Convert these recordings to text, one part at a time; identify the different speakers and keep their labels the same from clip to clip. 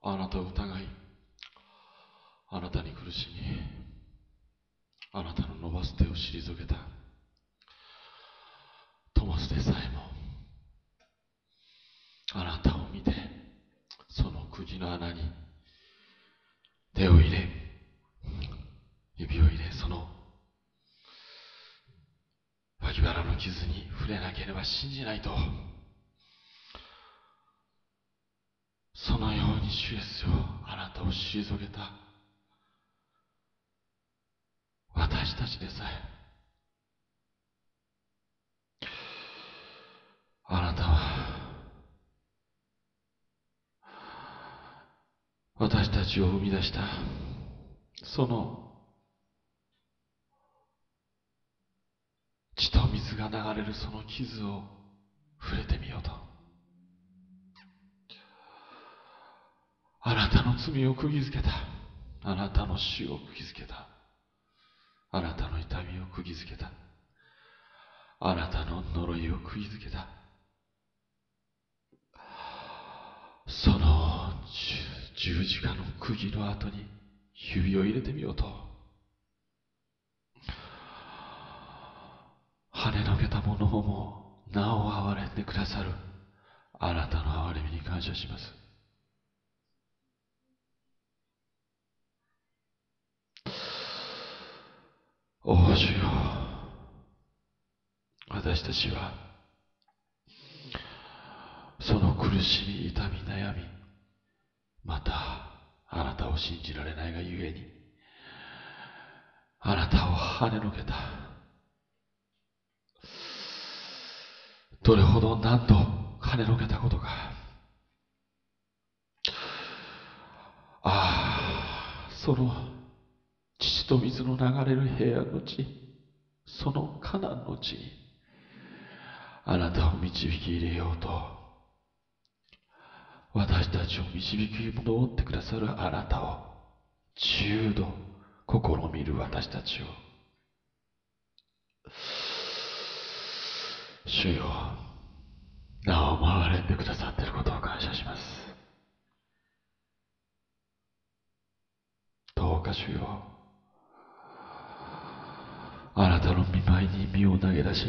Speaker 1: あなたを疑い、あなたに苦しみ、あなたの伸ばす手を退けたトマスでさえも、あなたを見て、その釘の穴に手を入れ、指を入れ、その脇腹の傷に触れなければ信じないと、そのように主イエスよ、あなたを退けた私たちでさえ、あなたは私たちを生み出したその血と水が流れるその傷を触れてみようと、あなたの罪を釘付けた、あなたの死を釘付けた、あなたの痛みを釘付けた、あなたの呪いを釘付けた、その十字架の釘の後に指を入れてみようと、跳ねのけたものをもなお憐れんでくださるあなたの憐れみに感謝します。おお主よ、私たちはその苦しみ、痛み、悩み、またあなたを信じられないがゆえに、あなたを跳ねのけた、どれほど何度跳ねのけたことか。ああ、その父と水の流れる平安の地、そのカナンの地にあなたを導き入れようと、私たちを導き戻ってくださるあなたを10度試みる私たちを、主よ、なおも憐れんでくださっていることを感謝します。どうか主よ、あなたの御前に身を投げ出し、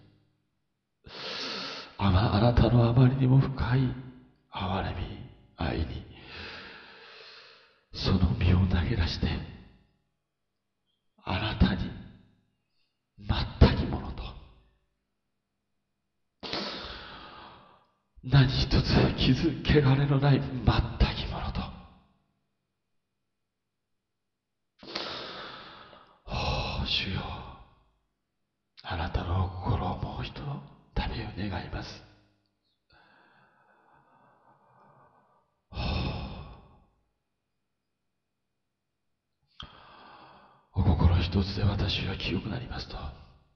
Speaker 1: あなたのあまりにも深い憐れみ、愛にその身を投げ出して、あなたに全きものと何一つ傷汚れのない全きものと、お主よ、あなたの心をもう一度旅を願います。お心一つで私は清くなりますと、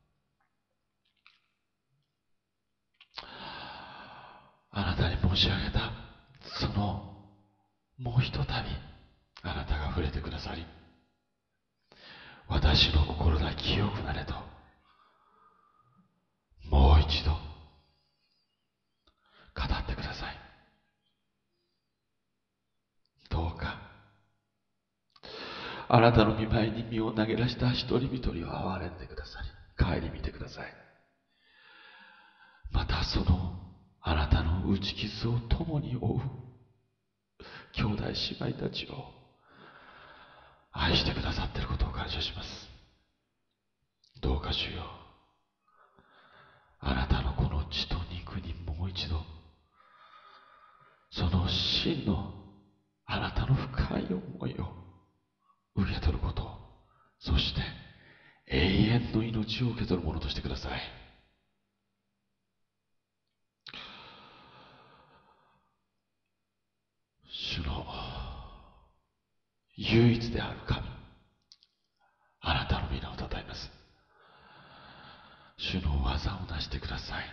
Speaker 1: あなたに申し上げたそのもうひとたびあなたが触れてくださり、私の心が清くなれともう一度語ってください。どうかあなたの御前に身を投げ出した一人一人を憐れんでくださり、顧みてください。またそのあなたの打ち傷を共に負う兄弟姉妹たちを愛してくださっていることを感謝します。どうか主よ、あなたのこの血と肉にもう一度その真のあなたの深い思いを受け取ること、そして永遠の命を受け取るものとしてください。主の唯一である神、あなたの皆をたたえます。主の技をなしてください。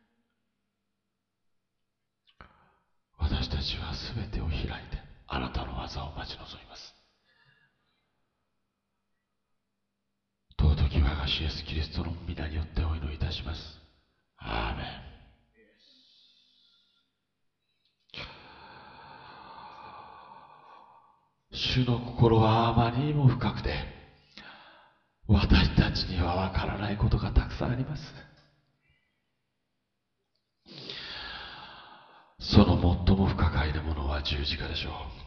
Speaker 1: 私たちはすべてを開いてあなたの技を待ち望みます。尊き我が主イエスキリストの皆によってお祈りいたします。アーメン。 主の心はあまりにも深くて、私たちにはわからないことがたくさんあります。その最も不可解なものは十字架でしょ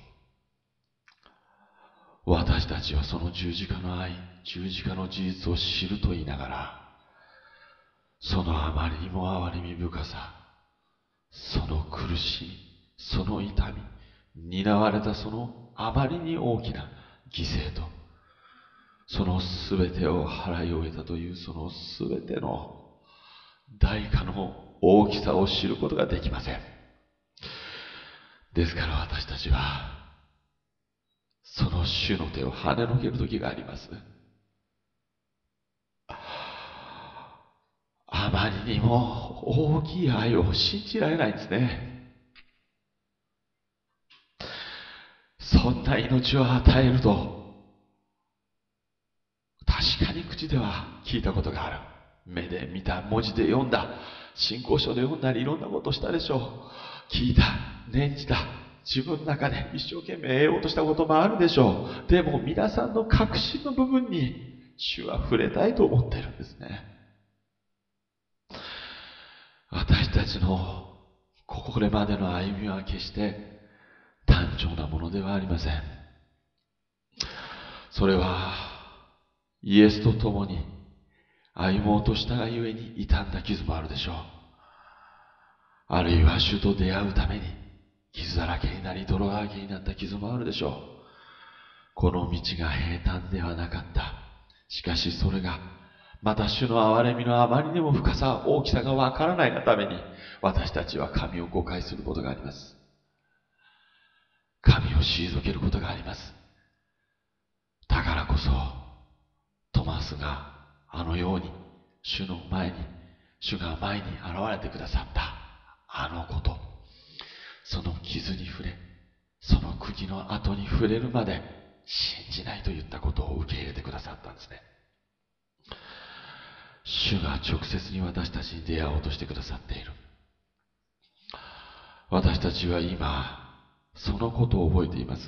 Speaker 1: う。私たちはその十字架の愛、十字架の事実を知ると言いながら、そのあまりにも憐れみ深さ、その苦しみ、その痛み、担われたそのあまりに大きな犠牲と、そのすべてを払い終えたというそのすべての代価の大きさを知ることができません。ですから私たちはその主の手を跳ねのける時があります。あまりにも大きい愛を信じられないんですね。そんな命を与えると、確かに口では聞いたことがある。目で見た、文字で読んだ、信仰書で読んだりいろんなことをしたでしょう。聞いた、念じた、自分の中で一生懸命得ようとしたこともあるでしょう。でも皆さんの確信の部分に主は触れたいと思っているんですね。私たちのこれまでの歩みは決して単調なものではありません。それはイエスと共に歩もうとしたがゆえに傷んだ傷もあるでしょう。あるいは主と出会うために傷だらけになり泥だらけになった傷もあるでしょう。この道が平坦ではなかった。しかしそれがまた主の憐れみのあまりにも深さ、大きさがわからないがために私たちは神を誤解することがあります。神を退けることがあります。だからこそトマスがあのように主が前に現れてくださったあのこと、その傷に触れ、その釘の跡に触れるまで信じないと言ったことを受け入れてくださったんですね。主が直接に私たちに出会おうとしてくださっている。私たちは今そのことを覚えています。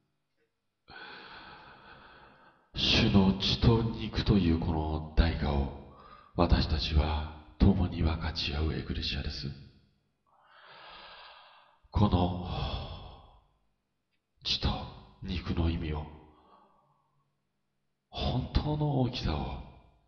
Speaker 1: 主の血と肉というこの代価を私たちは共に分かち合うエクレシアです。この血と肉の意味を、本当の大きさを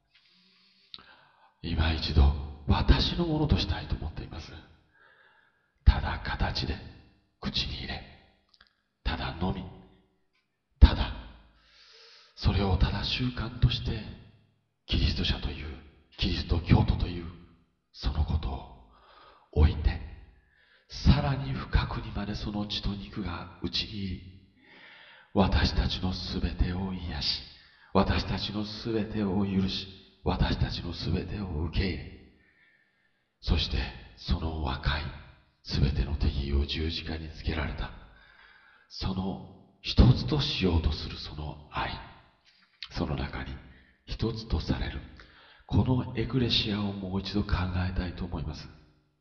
Speaker 1: 今一度私のものとしたいと思っています。ただ形で口に入れ、ただのみ、ただそれをただ習慣としてキリスト者という、キリスト教徒というそのことを置いて、さらに深くにまでその血と肉が内に入り、私たちのすべてを癒し、私たちのすべてを許し、私たちのすべてを受け入れ、そしてその若いすべての敵意を十字架につけられた、その一つとしようとするその愛、その中に一つとされるこのエクレシアをもう一度考えたいと思います。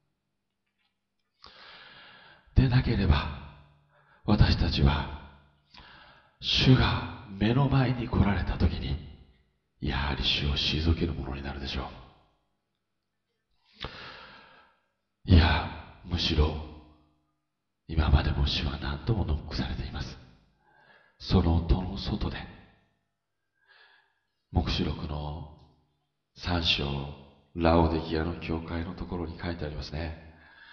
Speaker 1: でなければ私たちは主が目の前に来られた時にやはり主を退けるものになるでしょう。いや、むしろ今までも主は何度もノックされています。その戸の外で、黙示録の3章ラオデキアの教会のところに書いてありますね。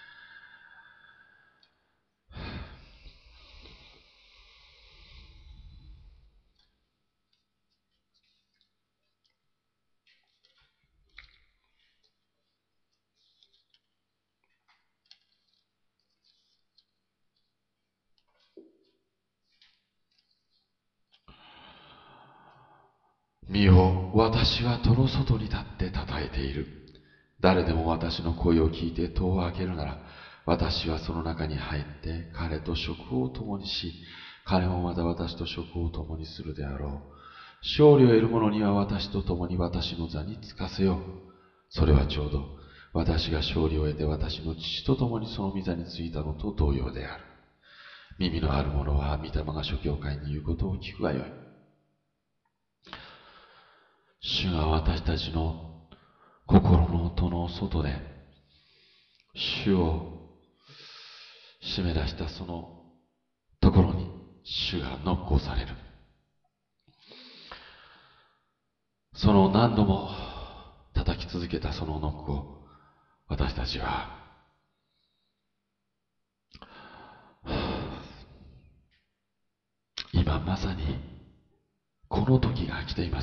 Speaker 1: 見よ、私は戸の外に立って叩いている。誰でも私の声を聞いて戸を開けるなら、私はその中に入って彼と食を共にし、彼もまた私と食を共にするであろう。勝利を得る者には私と共に私の座につかせよう。それはちょうど私が勝利を得て私の父と共にその御座についたのと同様である。 耳のある者は御霊が諸教会に言うことを聞くがよい。主が私たちの心の戸の外で主を締め出したそのところに主がノックをされる。その何度も叩き続けたそのノックを私たちは今まさにこの時が来ています。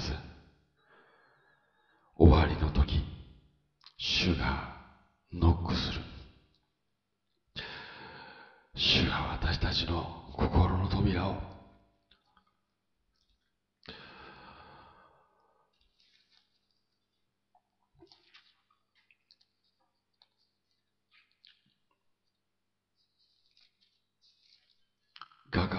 Speaker 1: 終わりの時、主がノックする。主が私たちの心の扉をガ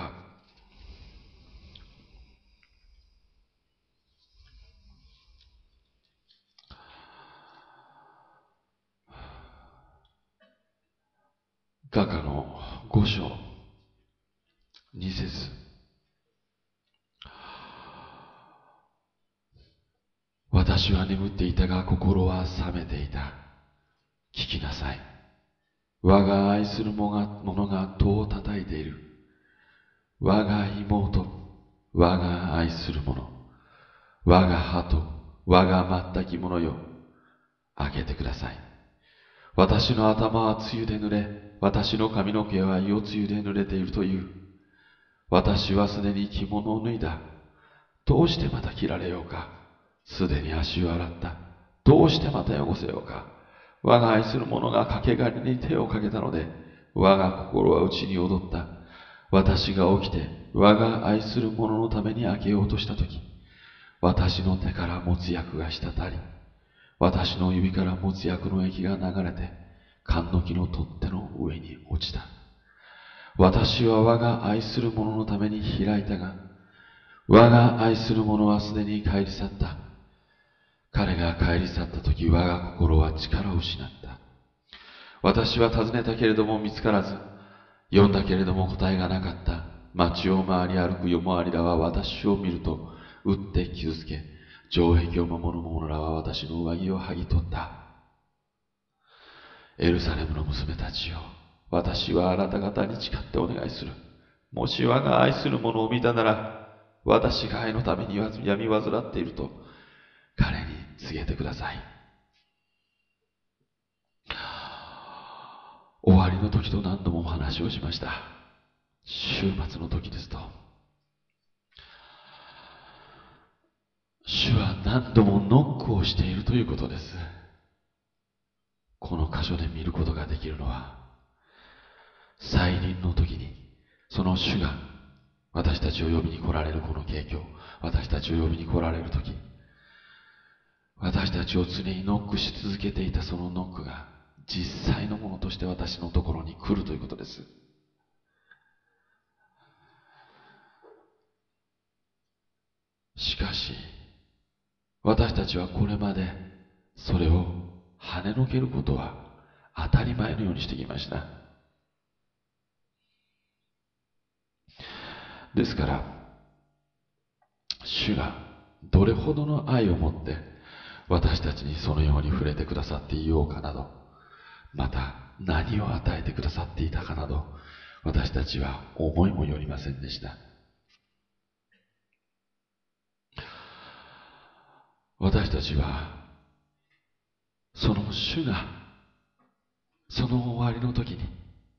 Speaker 1: ガの5章2節。私は眠っていたが心は覚めていた。聞きなさい。我が愛する者が戸を叩いている。我が妹、我が愛する者、我が鳩、我が全き者よ、開けてください。私の頭は露で濡れ、私の髪の毛は夜露で濡れているという。私はすでに着物を脱いだ。どうしてまた着られようか。すでに足を洗った。どうしてまた汚せようか。我が愛する者が掛け金に手をかけたので、我が心は内に踊った。私が起きて、我が愛する者のために開けようとしたとき、私の手から持つ薬が滴り、私の指から持つ薬の液が流れて、缶の木の取っ手の上に落ちた。私は我が愛する者のために開いたが、我が愛する者はすでに帰り去った。彼が帰り去ったとき、我が心は力を失った。私は尋ねたけれども見つからず、読んだけれども答えがなかった。街を回り歩く夜回りらは私を見ると、打って傷つけ、城壁を守る者らは私の上着を剥ぎ取った。エルサレムの娘たちよ、私はあなた方に誓ってお願いする。もし我が愛する者を見たなら、私が愛のために病み患っていると彼に告げてください。終わりの時と何度もお話をしました。終末の時ですと。主は何度もノックをしているということです。この箇所で見ることができるのは、再臨の時にその主が私たちを呼びに来られるこの景況、私たちを呼びに来られる時、私たちを常にノックし続けていたそのノックが実際のものとして私のところに来るということです。しかし私たちはこれまでそれを跳ねのけることは当たり前のようにしてきました。ですから主がどれほどの愛を持って私たちにそのように触れてくださっていようかなど、また何を与えてくださっていたかなど、私たちは思いもよりませんでした。私たちはその主がその終わりの時に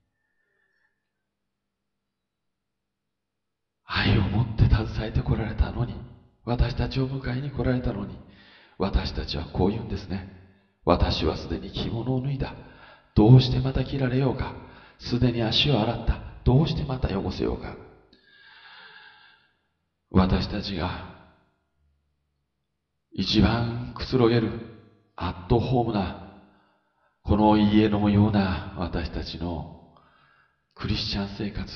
Speaker 1: 愛を持って携えてこられたのに、私たちを迎えに来られたのに、私たちはこう言うんですね。私はすでに着物を脱いだ。どうしてまた着られようか。すでに足を洗った。どうしてまた汚せようか。私たちが一番くつろげるアットホームなこの家のような私たちのクリスチャン生活、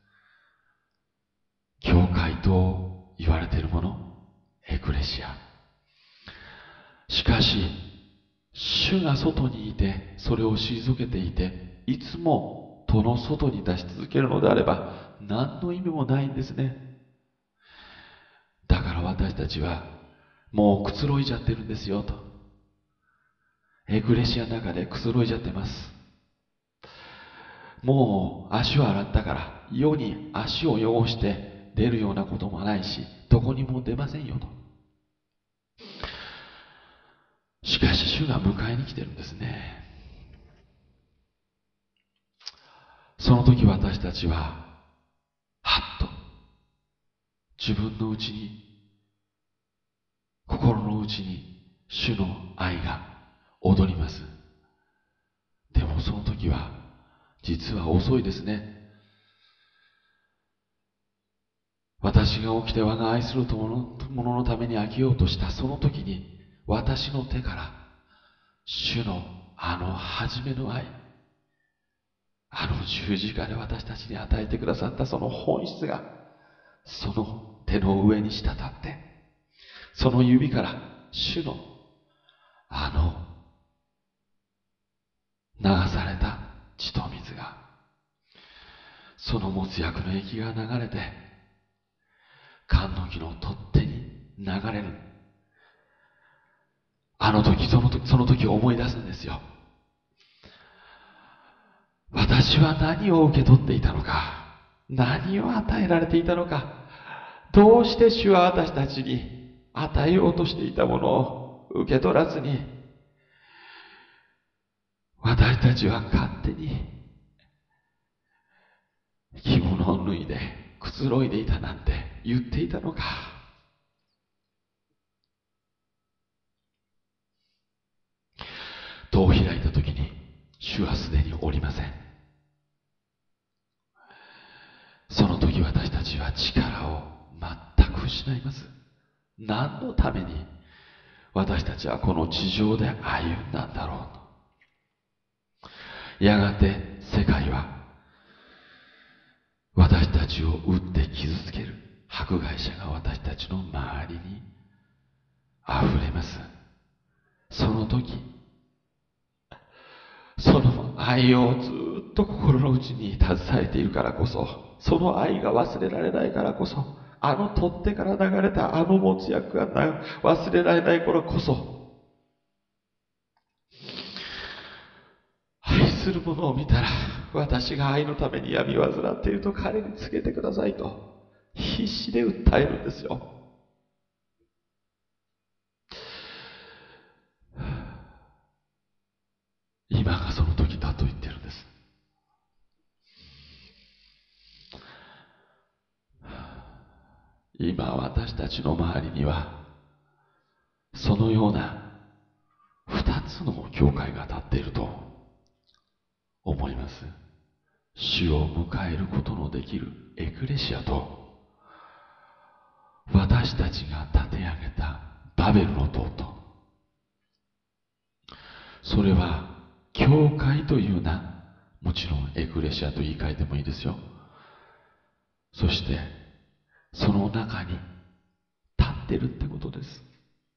Speaker 1: 教会と言われているもの、エクレシア。しかし主が外にいてそれを退けていて、いつも戸の外に出し続けるのであれば、 何の意味もないんですね。だから私たちはもうくつろいじゃってるんですよと。エクレシアの中でくつろいじゃってます。もう足を洗ったから世に足を汚して出るようなこともないし、どこにも出ませんよと。しかし主が迎えに来てるんですね。その時私たちははっと自分のうちに、心のうちに主の愛が踊ります。でもその時は実は遅いですね。私が起きて我が愛する者のために生きようとしたその時に、私の手から主のあの初めの愛、あの十字架で私たちに与えてくださったその本質が、その手の上に滴って、その指から主のあの流された血と水が、その没薬の液が流れて缶の木の取っ手に流れる。あの時、その時を思い出すんですよ。私は何を受け取っていたのか、何を与えられていたのか、どうして主は私たちに与えようとしていたものを受け取らずに、私たちは勝手に着物を脱いでくつろいでいたなんて言っていたのか。戸を開いた時に主はすでにおりません。その時私たちは力を全く失います。何のために私たちはこの地上で歩んだんだろうと。やがて世界は私たちを撃って傷つける迫害者が私たちの周りに溢れます。その時、その愛をずっと心の内に携えているからこそ、その愛が忘れられないからこそ、あの取っ手から流れたあの没薬が忘れられない頃こそ、愛する者を見たら、私が愛のために病み患っていると彼に告げてくださいと必死で訴えるんですよ。今がその時だと言ってるんです。今私たちの周りにはそのような二つの教会が立っていると思います。主を迎えることのできるエクレシアと、私たちが立て上げたバベルの塔と、それは教会という名、もちろんエクレシアと言い換えてもいいですよ。そしてその中に立ってるってことです。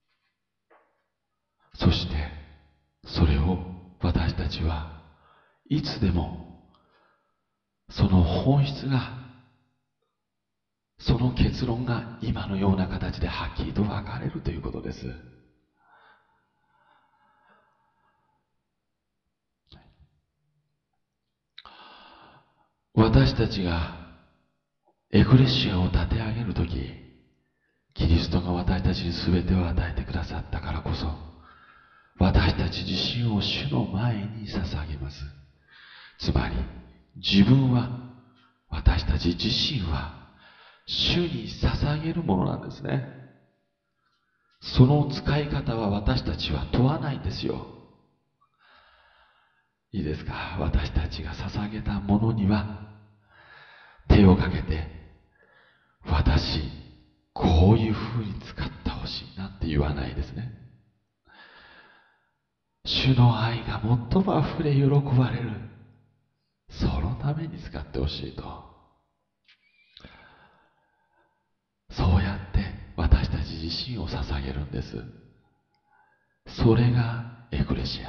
Speaker 1: そしてそれを私たちはいつでもその本質が、その結論が今のような形ではっきりと分かれるということです。私たちがエクレシアを立て上げるとき、キリストが私たちに全てを与えてくださったからこそ、私たち自身を主の前に捧げます。つまり自分は、私たち自身は主に捧げるものなんですね。その使い方は私たちは問わないんですよ。いいですか。私たちが捧げたものには手をかけて、私こういう風に使ってほしいなんて言わないですね。主の愛が最も溢れ喜ばれる、そのために使ってほしいと。そうやって私たち自身を捧げるんです。それがエクレシア。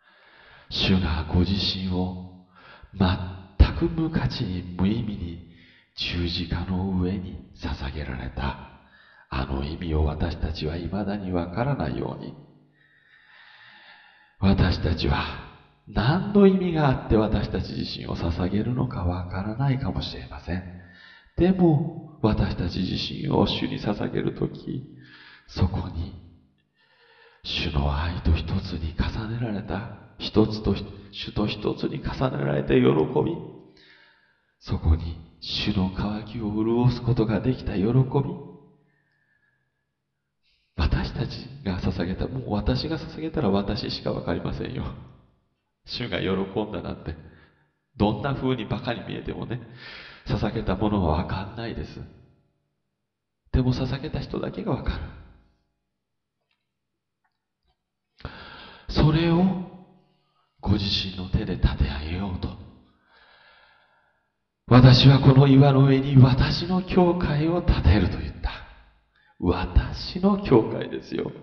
Speaker 1: 主がご自身を全く無価値に無意味に十字架の上に捧げられたあの意味を私たちは未だにわからないように、私たちは何の意味があって私たち自身を捧げるのかわからないかもしれません。でも私たち自身を主に捧げるとき、そこに主の愛と一つに重ねられた、主と一つに重ねられた喜び、そこに主の渇きを潤すことができた喜び、私たちが捧げた、もう私が捧げたら私しかわかりませんよ。主が喜んだなんて、どんな風にバカに見えてもね、捧げたものはわかんないです。でも捧げた人だけがわかる。それをご自身の手で立て上げようと。私はこの岩の上に私の教会を建てると言った。私の教会ですよ。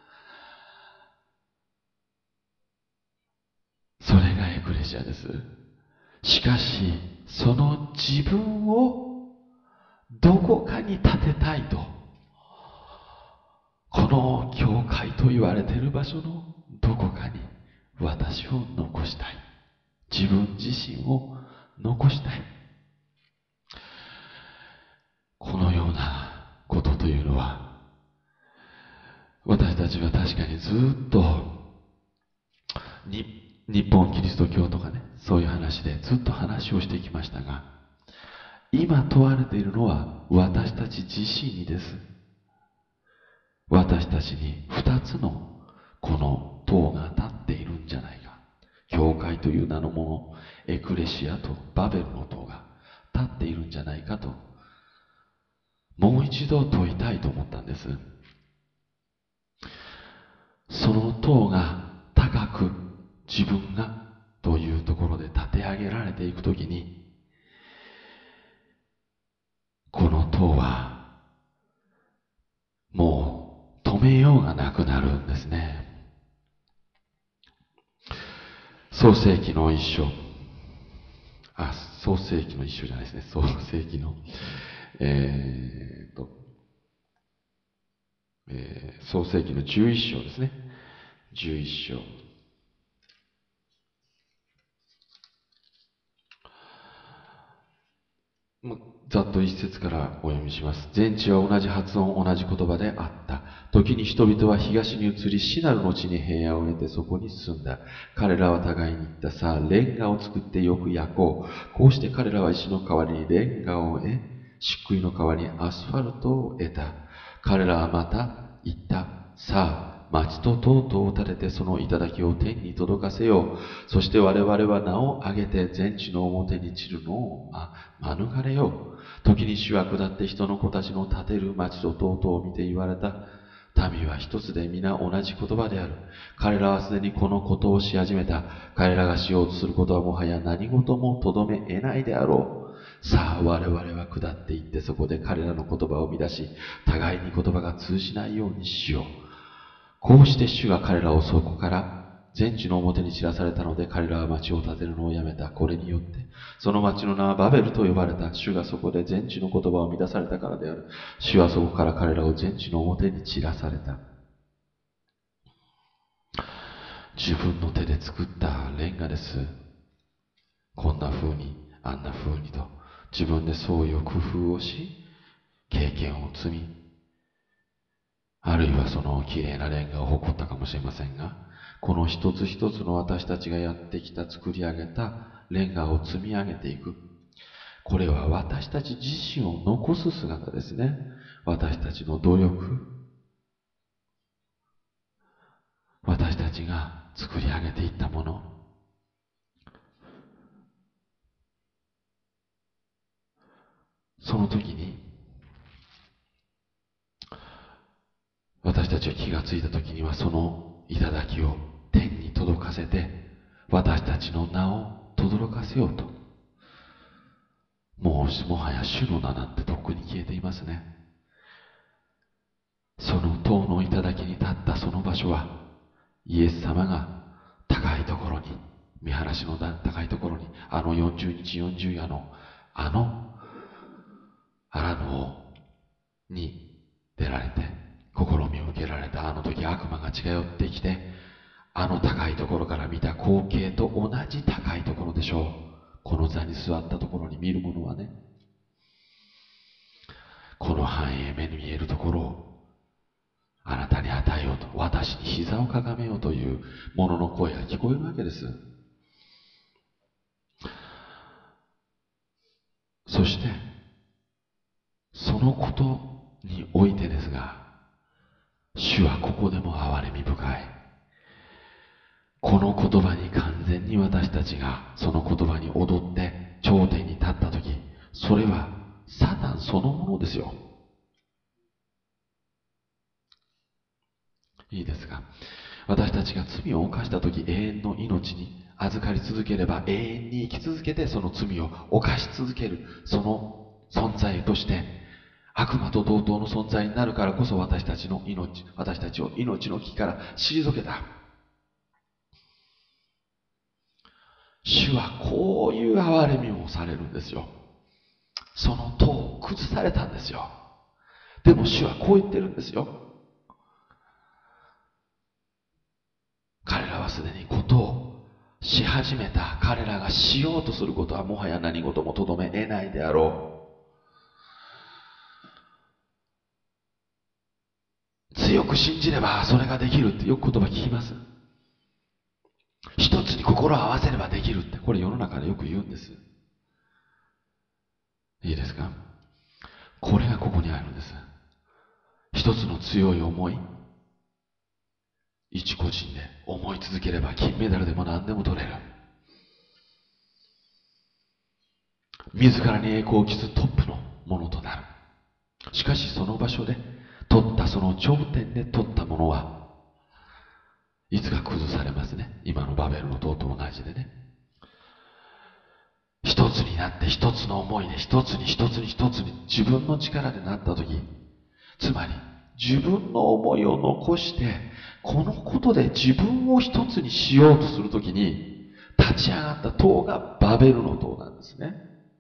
Speaker 1: それがエクレシアです。しかし、その自分をどこかに建てたいと、この教会と言われている場所のどこかに私を残したい。自分自身を残したい。このようなことというのは、私たちは確かにずっと日本キリスト教とかね、そういう話でずっと話をしてきましたが、今問われているのは私たち自身にです。私たちに二つのこの塔が立っているんじゃないか。教会という名のもの、エクレシアとバベルの塔が立っているんじゃないかと、もう一度問いたいと思ったんです。その塔が高く自分がというところで立て上げられていくときに、この塔はもう止めようがなくなるんですね。創世記の一章、創世記の一章じゃないですね。創世記の創世記の11章ですね。11章。ざっと一節からお読みします。全地は同じ発音、同じ言葉であった。時に人々は東に移り、シナルの地に平野を得てそこに住んだ。彼らは互いに言った。さあ、レンガを作ってよく焼こう。こうして彼らは石の代わりにレンガを得、漆喰の代わりにアスファルトを得た。彼らはまた言った。さあ、町と塔々を建ててその頂を天に届かせよう。そして我々は名を挙げて全地の表に散るのを免れよう。時に主は下って人の子たちの建てる町と塔々を見て言われた。民は一つで皆同じ言葉である。彼らはすでにこのことをし始めた。彼らがしようとすることはもはや何事もとどめ得ないであろう。さあ我々は下っていってそこで彼らの言葉を乱し、互いに言葉が通じないようにしよう。こうして主が彼らをそこから全地の表に散らされたので、彼らは町を建てるのをやめた。これによってその町の名はバベルと呼ばれた。主がそこで全地の言葉を乱されたからである。主はそこから彼らを全地の表に散らされた。自分の手で作ったレンガです。こんな風にあんな風にと自分で創意を工夫をし、経験を積み、あるいはその綺麗なレンガを誇ったかもしれませんが、この一つ一つの私たちがやってきた作り上げたレンガを積み上げていく。これは私たち自身を残す姿ですね。私たちの努力、私たちが作り上げていったもの、その時に私たちは気がついた時にはその頂を天に届かせて私たちの名を轟かせようと。もはや主の名なんてとっくに消えていますね。その塔の頂に立ったその場所はイエス様が高いところに、見晴らしの高いところに、あの40日40夜の方に出られて、試みを受けられたあの時、悪魔が近寄ってきて、あの高いところから見た光景と同じ高いところでしょう。この座に座ったところに見るものはね、この繁栄目に見えるところをあなたに与えようと、私に膝をかがめようという者の声が聞こえるわけです。そしてそのことにおいてですが、主はここでも憐れみ深い。この言葉に完全に私たちがその言葉に踊って頂点に立ったとき、それはサタンそのものですよ。いいですか。私たちが罪を犯したとき、永遠の命に預かり続ければ、永遠に生き続けてその罪を犯し続ける、その存在として悪魔と同等の存在になるからこそ、私たちを命の木から退けた。主はこういう憐れみをされるんですよ。その塔を崩されたんですよ。でも主はこう言ってるんですよ。彼らはすでにことをし始めた。彼らがしようとすることはもはや何事もとどめ得ないであろう。強く信じればそれができるってよく言葉聞きます。一つに心を合わせればできるって、これ世の中でよく言うんです。いいですか。これがここにあるんです。一つの強い思い、一個人で思い続ければ金メダルでも何でも取れる。自らに栄光を期すトップのものとなる。しかしその場所で取った、その頂点で取ったものはいつか崩されますね。今のバベルの塔と同じでね。一つになって一つの思いで一つに自分の力でなったとき、つまり自分の思いを残して、このことで自分を一つにしようとするときに立ち上がった塔がバベルの塔なんですね。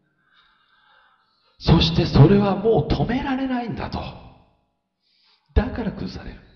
Speaker 1: そしてそれはもう止められないんだと。だから崩される。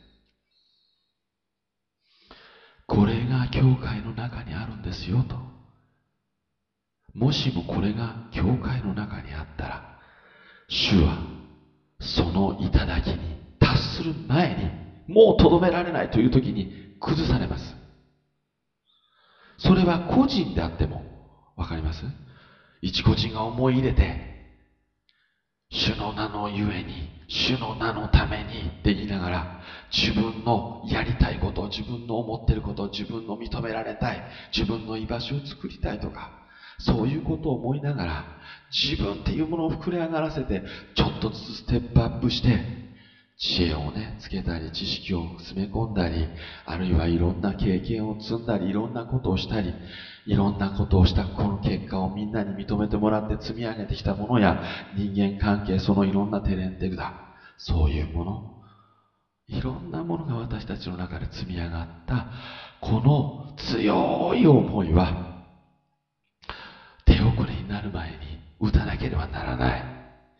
Speaker 1: これが教会の中にあるんですよと。もしもこれが教会の中にあったら、主はその頂に達する前に、もうとどめられないという時に崩されます。それは個人であっても、わかります？一個人が思い入れて、主の名のゆえに、主の名のためにって言いながら、自分のやりたいこと、自分の思っていること、自分の認められたい、自分の居場所を作りたいとか、そういうことを思いながら、自分っていうものを膨れ上がらせて、ちょっとずつステップアップして、知恵をね、つけたり、知識を詰め込んだり、あるいはいろんな経験を積んだり、いろんなことをしたり、いろんなことをしたこの結果をみんなに認めてもらって積み上げてきたものや、人間関係、そのいろんなテレンテグだ。そういうもの。いろんなものが私たちの中で積み上がった、この強い思いは、手遅れになる前に打たなければならない。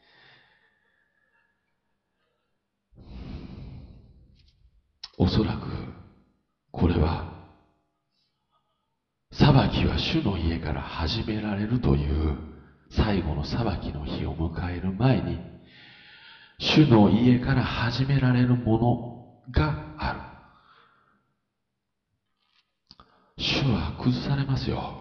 Speaker 1: おそらくこれは裁きは主の家から始められるという最後の裁きの日を迎える前に、主の家から始められるものがある。主は崩されますよ。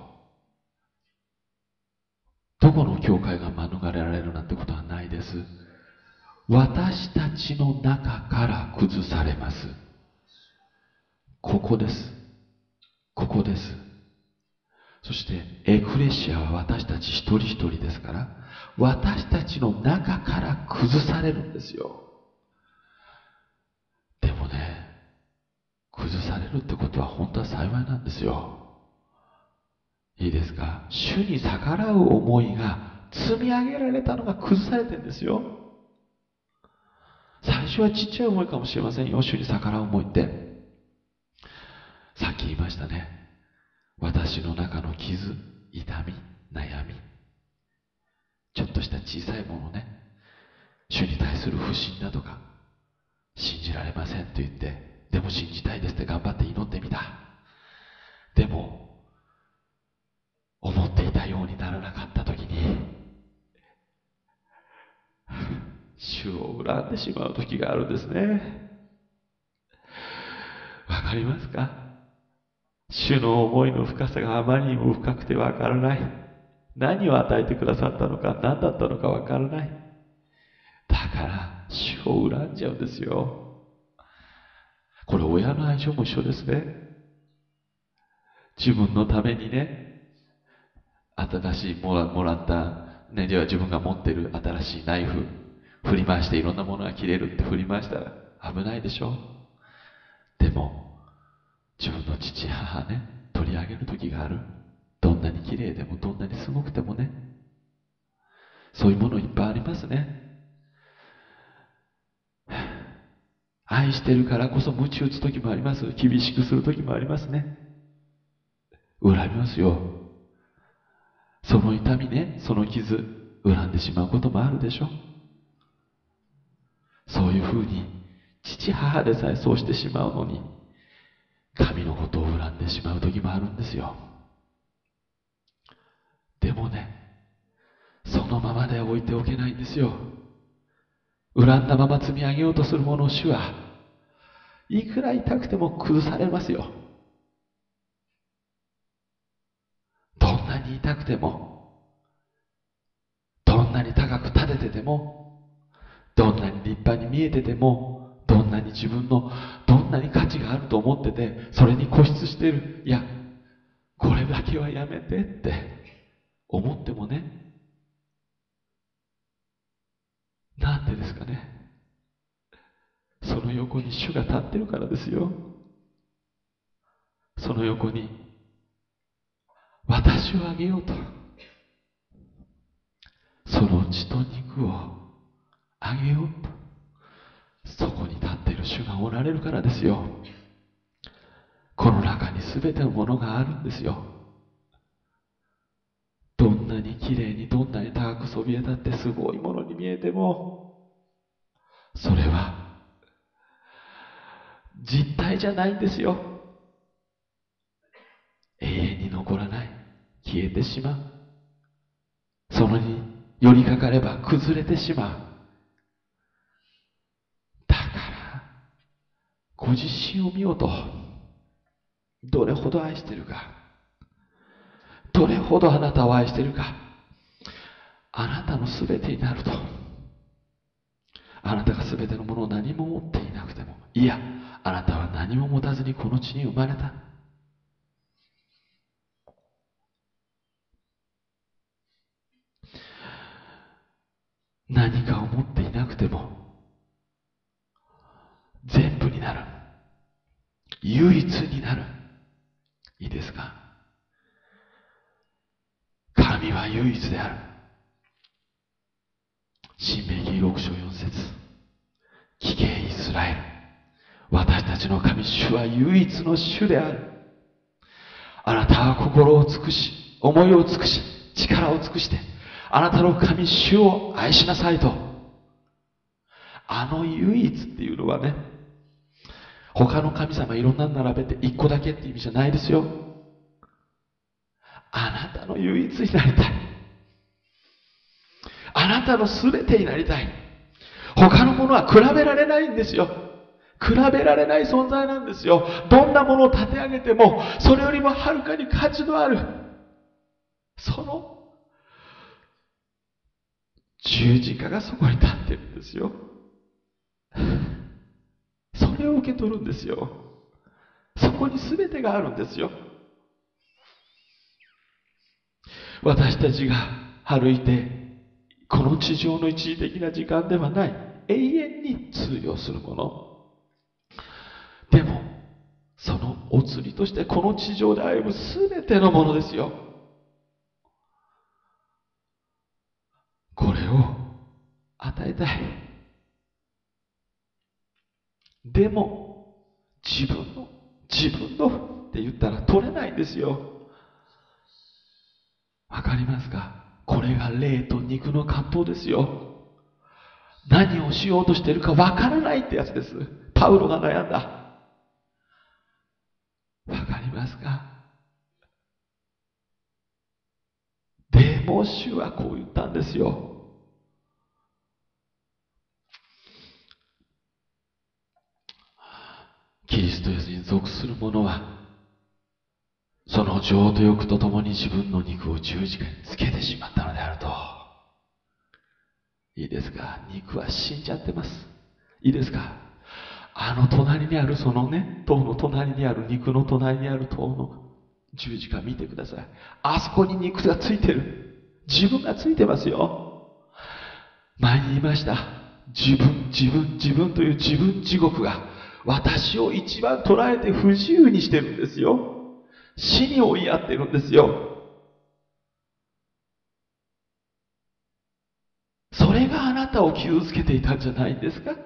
Speaker 1: どこの教会が免れられるなんてことはないです。私たちの中から崩されます。ここです。ここです。そしてエクレシアは私たち一人一人ですから、私たちの中から崩されるんですよ。でもね、崩されるってことは本当は幸いなんですよ。いいですか。主に逆らう思いが積み上げられたのが崩されてるんですよ。最初はちっちゃい思いかもしれませんよ。主に逆らう思いって。さっき言いましたね。私の中の傷、痛み、悩み。ちょっとした小さいものね。 不信だとか、信じられませんと言って、でも信じたいですって頑張って祈ってみた。でも、思っていたようにならなかったときに、主を恨んでしまうときがあるんですね。わかりますか？主の思いの深さがあまりにも深くてわからない。何を与えてくださったのか、何だったのかわからない。だから主を恨んじゃうんですよ。これ親の愛情も一緒ですね。自分のためにね、新しいもらった、ね、では自分が持っている新しいナイフ振り回していろんなものが切れるって振り回したら危ないでしょ。でも自分の父母ね、取り上げる時がある。どんなに綺麗でもどんなにすごくてもね、そういうものいっぱいありますね。愛してるからこそ鞭打つ時もあります。厳しくする時もありますね。恨みますよ。その痛みね、その傷、恨んでしまうこともあるでしょ。そういうふうに父母でさえそうしてしまうのに、神のことを恨んでしまう時もあるんですよ。でもね、そのままで置いておけないんですよ。恨んだまま積み上げようとする者を主はいくら痛くても崩されますよ。どんなに痛くても、どんなに高く立ててても、どんなに立派に見えてても、どんなに自分のどんなに価値があると思ってて、それに固執している、いやこれだけはやめてって思ってもね、なんでですかね。その横に主が立ってるからですよ。その横に私をあげようと、その血と肉をあげようと、そこに立っている主がおられるからですよ。この中に全てのものがあるんですよ。どんなに綺麗に、どんなに高くそびえ立ってすごいものに見えても、それは実体じゃないんですよ。永遠に残らない、消えてしまう。そのに寄りかかれば崩れてしまう。だからご自身を見ようと、どれほど愛しているか、どれほどあなたを愛しているか、あなたのすべてになると、あなたがすべてのものを何も持っていなくても、いや、あなたは何も持たずにこの地に生まれた。何かを持っていなくても全部になる、唯一になる。いいですか？神は唯一である。申命記6章4節、聞けイスラエル、私たちの神主は唯一の主である。あなたは心を尽くし、思いを尽くし、力を尽くして、あなたの神主を愛しなさいと。あの唯一っていうのはね、他の神様いろんなの並べて一個だけって意味じゃないですよ。あなたの唯一になりたい。あなたの全てになりたい。他のものは比べられないんですよ。比べられない存在なんですよ。どんなものを立て上げても、それよりもはるかに価値のある、その十字架がそこに立ってるんですよ。それを受け取るんですよ。そこに全てがあるんですよ。私たちが歩いて、この地上の一時的な時間ではない、永遠に通用するもの。でもそのお釣りとしてこの地上で歩む全てのものですよ。これを与えたい。でも自分のって言ったら取れないんですよ。わかりますか？これが霊と肉の葛藤ですよ。 何をしようとしているかわからないってやつです。パウロが悩んだ。わかりますか？でも主はこう言ったんですよ。キリストイエスに属する者は、その情と欲とともに自分の肉を十字架につけてしまったのであると。いいですか？肉は死んじゃってます。いいですか？あの隣にあるそのね、塔の隣にある、肉の隣にある塔の十字架見てください。あそこに肉がついてる。自分がついてますよ。前に言いました。自分という自分地獄が私を一番捉えて不自由にしてるんですよ。死に追いやってるんですよ。それがあなたを傷つけていたんじゃないんですか？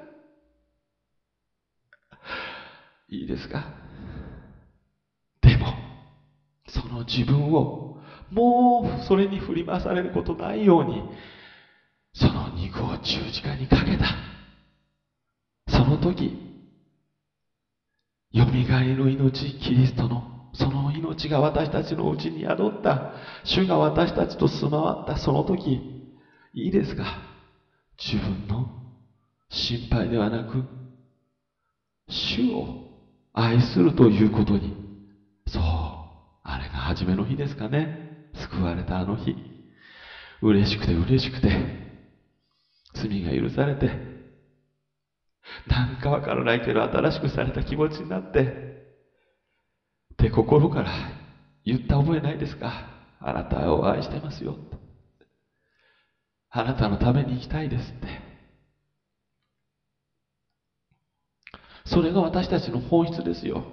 Speaker 1: いいですか？でもその自分をもうそれに振り回されることないように、その肉を十字架にかけた。その時、よみがえりの命、キリストのその命が私たちのうちに宿った。主が私たちと住まわったその時、いいですか？自分の心配ではなく、主を愛するということに、そう、あれが初めの日ですかね。救われたあの日。嬉しくて嬉しくて、罪が許されて、なんかわからないけど新しくされた気持ちになって、で、心から言った覚えないですか？あなたを愛してますよって。あなたのために生きたいですって。それが私たちの本質ですよ。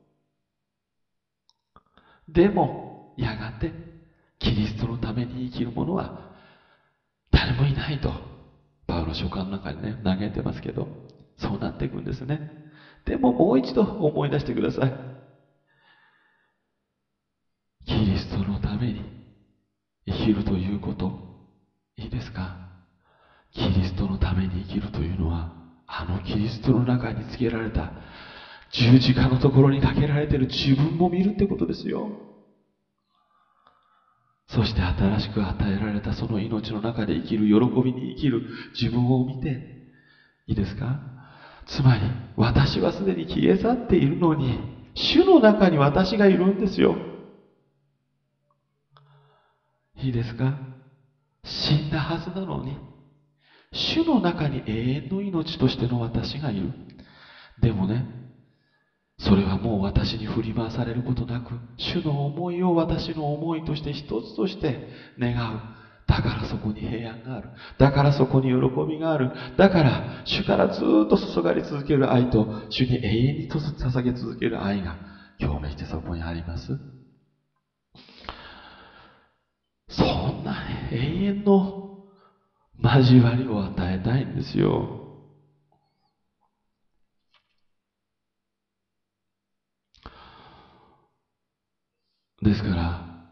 Speaker 1: でも、やがて、キリストのために生きる者は誰もいないと、パウロ書簡の中にね、嘆いてますけど、そうなっていくんですね。でももう一度思い出してください。キリストのために生きるということ、いいですか？キリストのために生きるというのは、あのキリストの中につけられた十字架のところにかけられている自分も見るってことですよ。そして新しく与えられたその命の中で生きる、喜びに生きる自分を見て、いいですか？つまり、私はすでに消え去っているのに、主の中に私がいるんですよ。いいですか？死んだはずなのに、主の中に永遠の命としての私がいる。でもね、それはもう私に振り回されることなく、主の思いを私の思いとして一つとして願う。だからそこに平安がある。だからそこに喜びがある。だから主からずっと注がれ続ける愛と、主に永遠に捧げ続ける愛が表明してそこにあります。そんな永遠の交わりを与えたいんですよ。ですから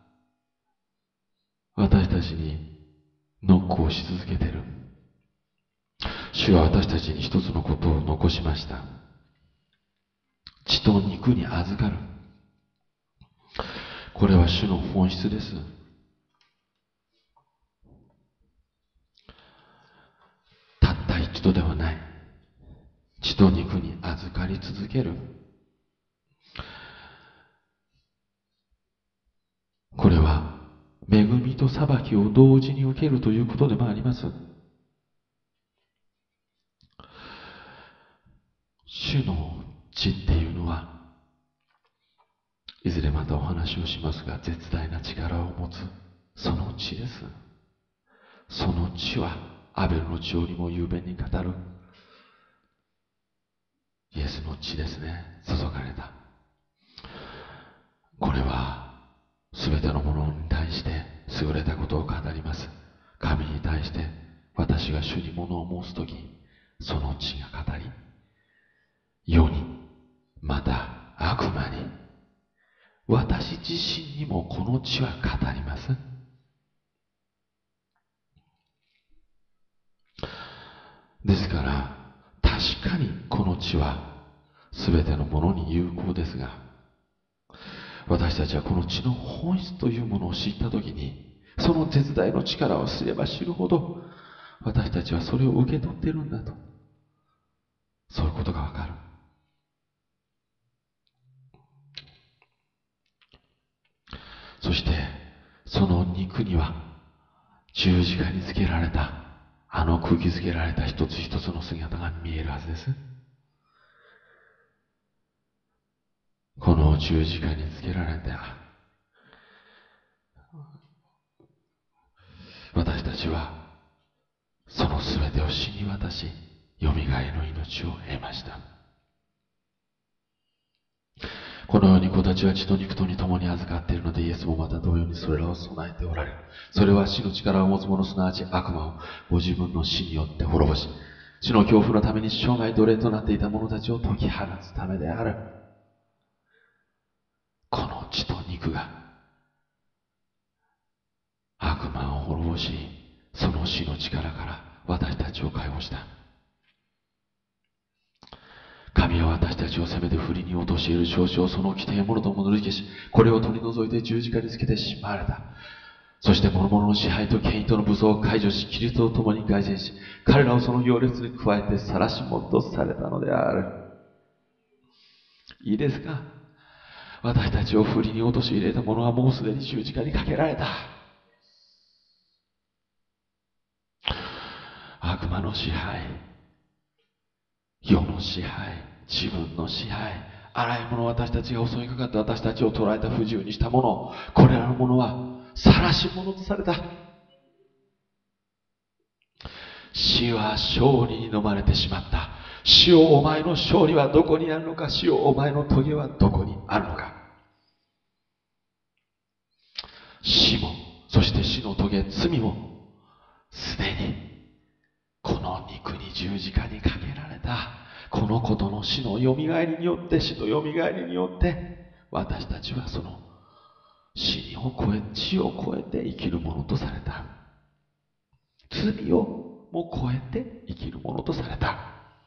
Speaker 1: 私たちにノックをし続けている。主は私たちに一つのことを残しました。血と肉に預かる。これは主の本質です。たった一度ではない。血と肉に預かり続ける。これは恵みと裁きを同時に受けるということでもあります。主の血っていうのは、いずれまたお話をしますが、絶大な力を持つその血です。その血はアベルの血よりも雄弁に語るイエスの血ですね。注がれた。これは全てのものに対して優れたことを語ります。神に対して私が主に物を申すとき、その血が語り、世に、また悪魔に、私自身にもこの血は語ります。でですから、確かにこの地は全てのものに有効ですが、私たちはこの地の本質というものを知ったときに、その絶大の力を知れば知るほど、私たちはそれを受け取っているんだと、そういうことがわかる。そしてその肉には十字架につけられた、あの釘付けられた一つ一つの姿が見えるはずです。この十字架につけられた私たちは、そのすべてを死に渡し、よみがえの命を得ました。このように子たちは血と肉とに共に預かっているので、イエスもまた同様にそれらを備えておられる。それは死の力を持つ者、すなわち悪魔をご自分の死によって滅ぼし、死の恐怖のために生涯奴隷となっていた者たちを解き放つためである。この血と肉が悪魔を滅ぼし、その死の力から私たちを解放した。神は私たちを責めて不利に陥る少々その規定ものとも塗り消し、これを取り除いて十字架につけてしまわれた。そして諸々の支配と権威との武装を解除し、キリストと共に凱旋し、彼らをその行列に加えて晒し者とされたのである。いいですか？私たちを不利に陥れた者はもうすでに十字架にかけられた。悪魔の支配、世の支配、自分の支配、あらゆるもの、私たちが襲いかかって私たちを捕らえた不自由にしたもの、これらのものは晒し者とされた。死は勝利に飲まれてしまった。死よ、お前の勝利はどこにあるのか。死よ、お前の棘はどこにあるのか。死も、そして死の棘、罪もすでにこの肉に十字架にかけられた。このことの死のよみがえりによって、死のよみがえりによって、私たちはその死を超え、地を超えて生きるものとされた。罪をも超えて生きるものとされた。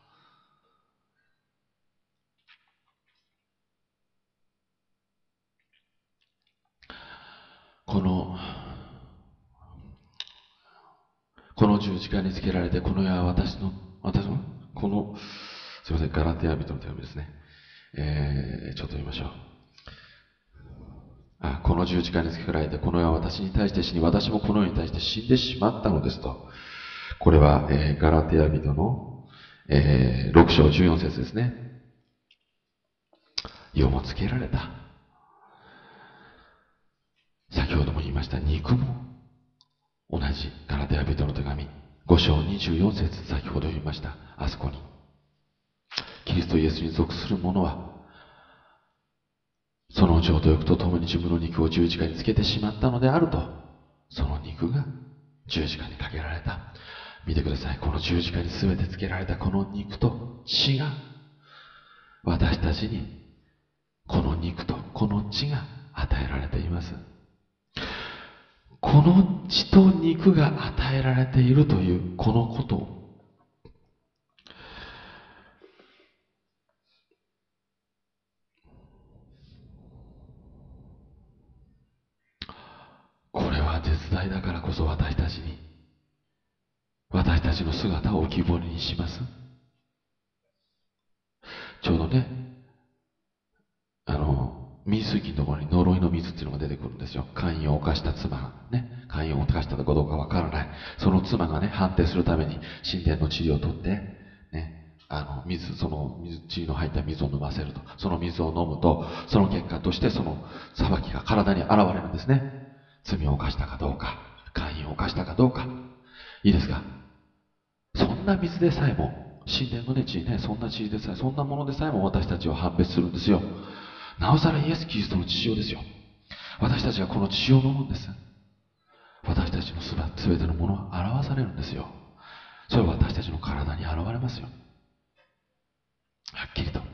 Speaker 1: この十字架につけられて、この世は私の、すいません、ガラテヤ人の手紙ですね。ちょっと読みましょう。この十字架につけられて、この世は私に対して死に、私もこの世に対して死んでしまったのですと。これは、ガラテヤ人の、6章14節ですね。世もつけられた。先ほども言いました、肉も同じ。ガラテヤ人の手紙5章24節、先ほど言いました。あそこにキリストイエスに属する者は、その情と欲とともに自分の肉を十字架につけてしまったのであると。その肉が十字架にかけられた。見てください。この十字架に全てつけられたこの肉と血が、私たちにこの肉とこの血が与えられています。この血と肉が与えられているというこのことを、これは絶大だからこそ私たちの姿を浮き彫りにします。ちょうどね、水木のところに呪いの水っていうのが出てくるんですよ。姦淫を犯した妻がね、姦淫を犯したかどうかわからない。その妻がね、判定するために神殿の塵を取って、ね、その塵の入った水を飲ませると。その水を飲むと、その結果としてその裁きが体に現れるんですね。罪を犯したかどうか、姦淫を犯したかどうか。いいですか？そんな水でさえも、神殿のね、塵ね、そんな塵でさえ、そんなものでさえも私たちを判別するんですよ。なおさらイエス・キリストの血潮ですよ。私たちがこの血を飲むんです。私たちのすべてのものは表されるんですよ。それは私たちの体に現れますよ。はっきりと。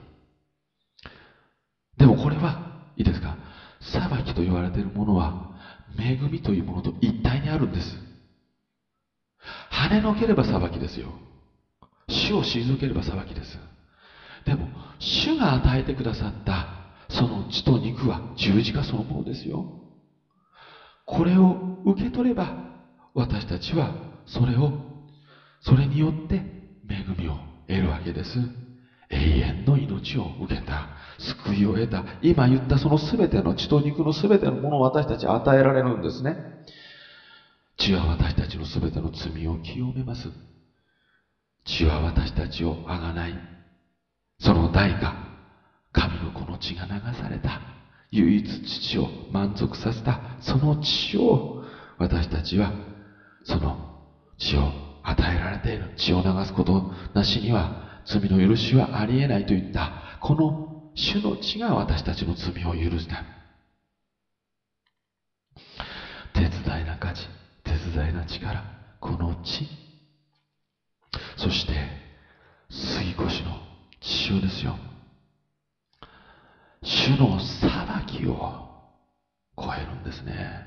Speaker 1: でもこれはいいですか？裁きと言われているものは恵みというものと一体にあるんです。跳ねのければ裁きですよ。 主を退ければ裁きです。でも主が与えてくださったその血と肉は十字架そのものですよ。これを受け取れば私たちはそれによって恵みを得るわけです。永遠の命を受けた、救いを得た、今言ったその全ての血と肉の全てのものを私たちは与えられるんですね。血は私たちの全ての罪を清めます。血は私たちをあがない、その代価、神の子の血が流された、唯一父を満足させたその血を私たちはその血を与えられている。血を流すことなしには罪の許しはありえないといったこの主の血が私たちの罪を許した。絶大な価値、絶大な力、この血、そして杉越の血潮ですよ。主の裁きを超えるんですね。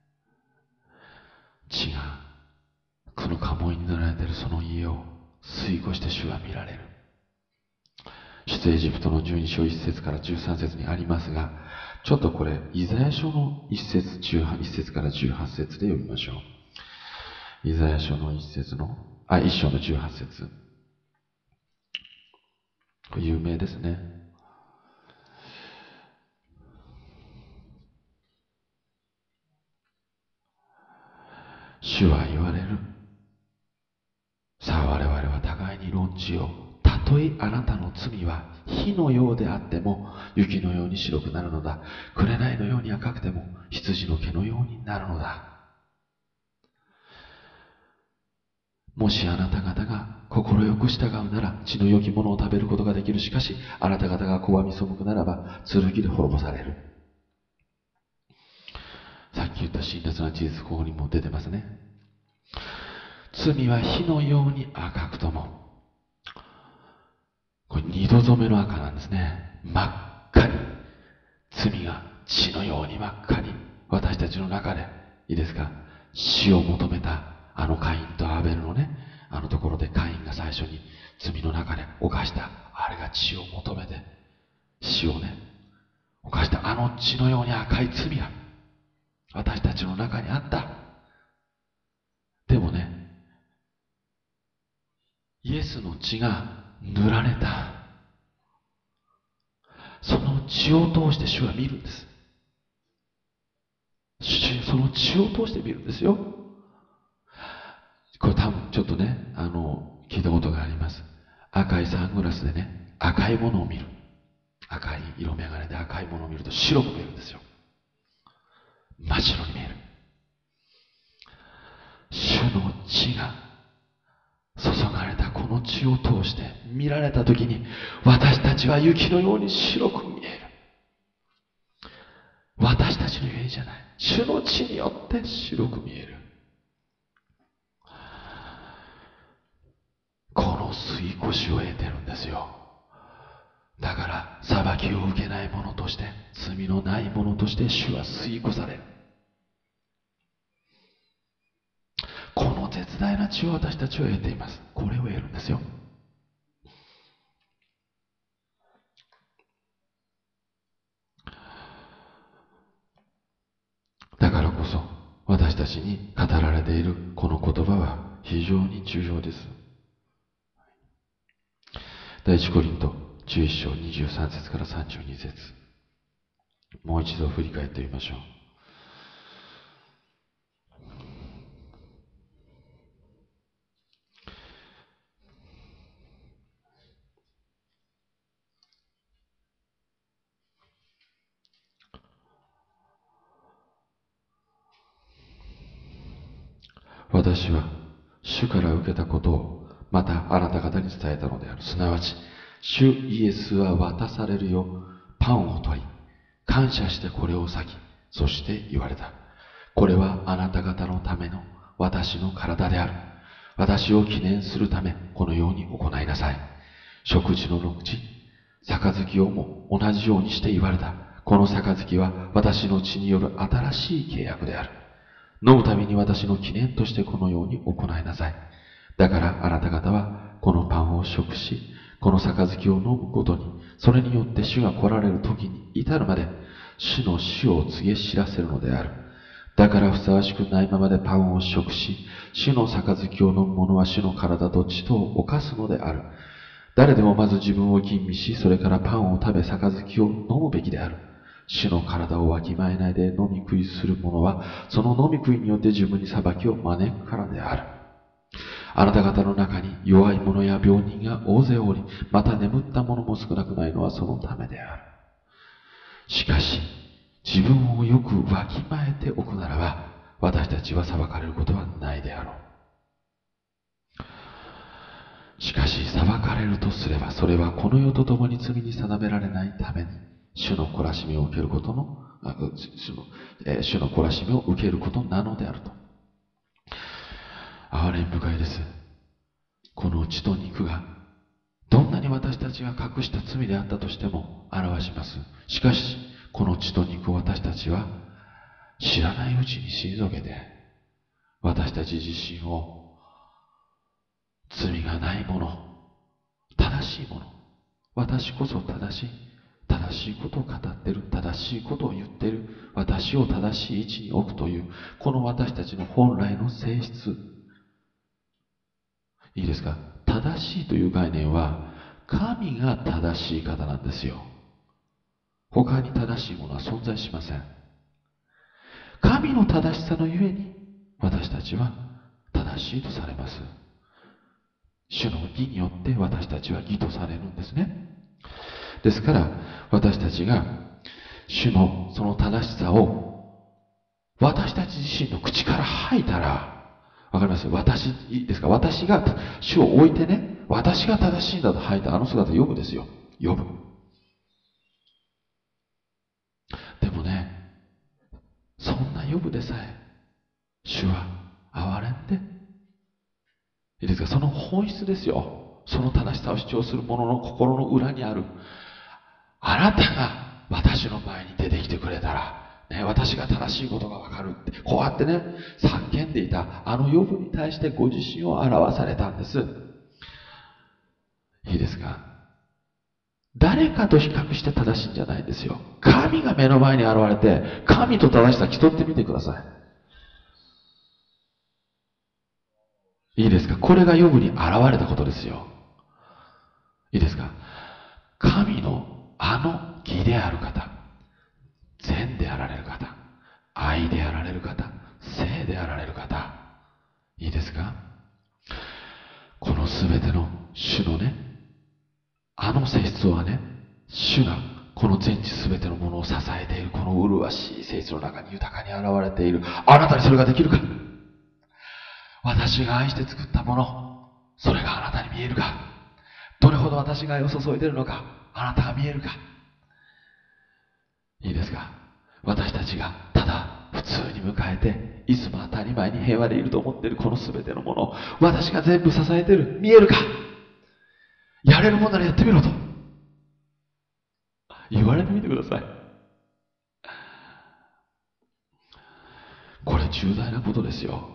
Speaker 1: 血がこのカモイに塗られているその家を吸い越して主は見られる。出エジプトの12章1節から13節にありますが、ちょっとこれイザヤ書の1節から18節で読みましょう。イザヤ書の1章の18節、これ有名ですね。主は言われる。さあ我々は互いに論じよう。たとえあなたの罪は火のようであっても雪のように白くなるのだ。紅のように赤くても羊の毛のようになるのだ。もしあなた方が心よく従うなら血の良きものを食べることができる。しかしあなた方が拒み背くならば剣で滅ぼされる。さっき言った辛辣な事実、ここにも出てますね。罪は火のように赤くとも、これ二度染めの赤なんですね。真っ赤に、罪が血のように真っ赤に私たちの中で、いいですか、死を求めたあのカインとアベルのね、あのところでカインが最初に罪の中で犯した、あれが血を求めて死をね犯した、あの血のように赤い罪が私たちの中にあった。でもね、イエスの血が塗られた、その血を通して主は見るんです。その血を通して見るんですよ。これ多分ちょっとね、聞いたことがあります。赤いサングラスでね、赤いものを見る。赤い色眼鏡で赤いものを見ると白く見えるんですよ。真っ白に見える。主の血が注がれたこの血を通して見られたときに、私たちは雪のように白く見える。私たちのゆえにじゃない、主の血によって白く見える。この吸い越しを得てるんですよ。だから裁きを受けない者として、罪のない者として主は吸い越される。この絶大な血を私たちは得ています。これを得るんですよ。だからこそ私たちに語られているこの言葉は非常に重要です。第一コリント11章23節から32節、もう一度振り返ってみましょう。私は主から受けたことをまたあなた方に伝えたのである。すなわち主イエスは渡されるよパンを取り、感謝してこれを裂き、そして言われた。これはあなた方のための私の体である。私を記念するためこのように行いなさい。食事の後、杯をも同じようにして言われた。この杯は私の血による新しい契約である。飲むたびに私の記念としてこのように行いなさい。だからあなた方はこのパンをを食し、この杯を飲むごとに、それによって主が来られる時に至るまで、主の死を告げ知らせるのである。だからふさわしくないままでパンを食し、主の杯を飲む者は主の体と血とを犯すのである。誰でもまず自分を吟味し、それからパンを食べ杯を飲むべきである。主の体をわきまえないで飲み食いする者は、その飲み食いによって自分に裁きを招くからである。あなた方の中に弱い者や病人が大勢おり、また眠った者も少なくないのはそのためである。しかし、自分をよくわきまえておくならば、私たちは裁かれることはないであろう。しかし、裁かれるとすれば、それはこの世と共に罪に定められないために、主の懲らしみを受けること主の懲らしみを受けることなのであると。憐れみ深いです。この血と肉が、どんなに私たちが隠した罪であったとしても表します。しかし、この血と肉を私たちは知らないうちに退けて、私たち自身を罪がないもの、正しいもの、私こそ正しいことを語っている、正しいことを言っている、私を正しい位置に置くという、この私たちの本来の性質。いいですか？正しいという概念は、神が正しい方なんですよ。他に正しいものは存在しません。神の正しさのゆえに、私たちは正しいとされます。主の義によって私たちは義とされるんですね。ですから、私たちが主のその正しさを私たち自身の口から吐いたら、わかります？いいですか？私が主を置いてね、私が正しいんだと吐いたあの姿、ヨブですよ。ヨブ。でもね、そんなヨブでさえ、主は憐れんで。いいですか？その本質ですよ。その正しさを主張する者の心の裏にある。あなたが私の前に出てきてくれたら、ね、私が正しいことがわかるって、こうやってね、叫んでいたあのヨブに対してご自身を表されたんです。いいですか？誰かと比較して正しいんじゃないんですよ。神が目の前に現れて、神と正しさ競ってみてください。いいですか？これがヨブに現れたことですよ。いいですか？神のあの義である方、善であられる方、愛であられる方、聖であられる方、いいですか？このすべての主のね、あの性質はね、主がこの全知すべてのものを支えているこの麗しい性質の中に豊かに現れている。あなたにそれができるか？私が愛して作ったもの、それがあなたに見えるか？どれほど私が愛を注いでいるのか、あなたが見えるか？いいですか？私たちがただ普通に迎えて、いつも当たり前に平和でいると思っているこの全てのもの、私が全部支えている。見えるか？やれるもんならやってみろと言われてみてください。これ重大なことですよ。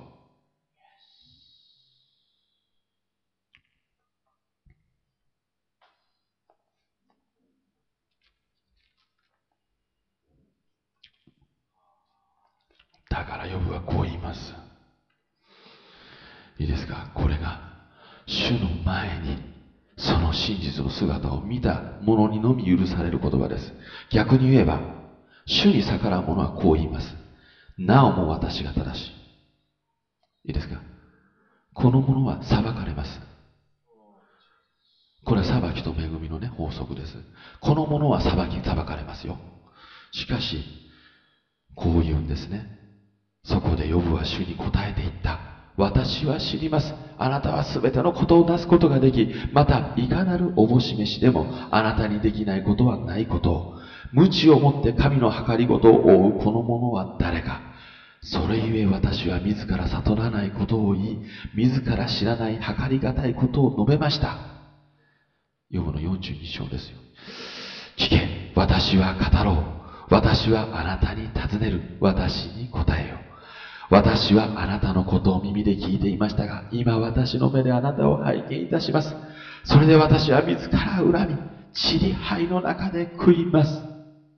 Speaker 1: だからヨブはこう言います。いいですか？これが主の前にその真実の姿を見た者にのみ許される言葉です。逆に言えば、主に逆らう者はこう言います。なおも私が正しい。いいですか？この者は裁かれます。これは裁きと恵みのね、法則です。この者は裁かれますよ。しかし、こう言うんですね。そこでヨブは主に答えていった。私は知ります。あなたはすべてのことをなすことができ、またいかなるおぼし飯でもあなたにできないことはないことを。無知をもって神の計りごとを追うこの者は誰か。それゆえ私は自ら悟らないことを言い、自ら知らない計りがたいことを述べました。ヨブの42章ですよ。聞け、私は語ろう。私はあなたに尋ねる。私に答えよう。私はあなたのことを耳で聞いていましたが、今私の目であなたを拝見いたします。 それで私は自ら恨み、塵灰の中で食います。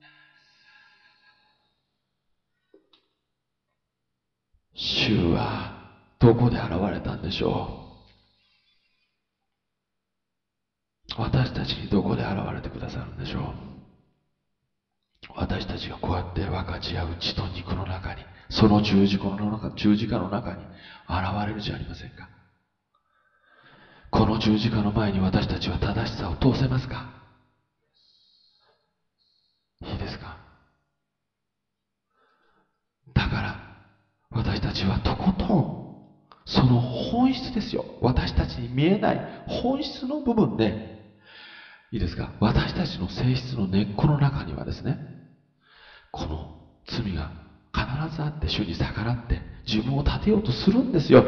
Speaker 1: 主はどこで現れたんでしょう。私たちにどこで現れてくださるんでしょう。私たちがこうやって分かち合う血と肉の中に、その十字架の中に現れるじゃありませんか。この十字架の前に私たちは正しさを通せますか。いいですか。だから私たちはとことんその本質ですよ。私たちに見えない本質の部分で、いいですか。私たちの性質の根っこの中にはですね、この罪が必ずあって、主に逆らって自分を立てようとするんですよ。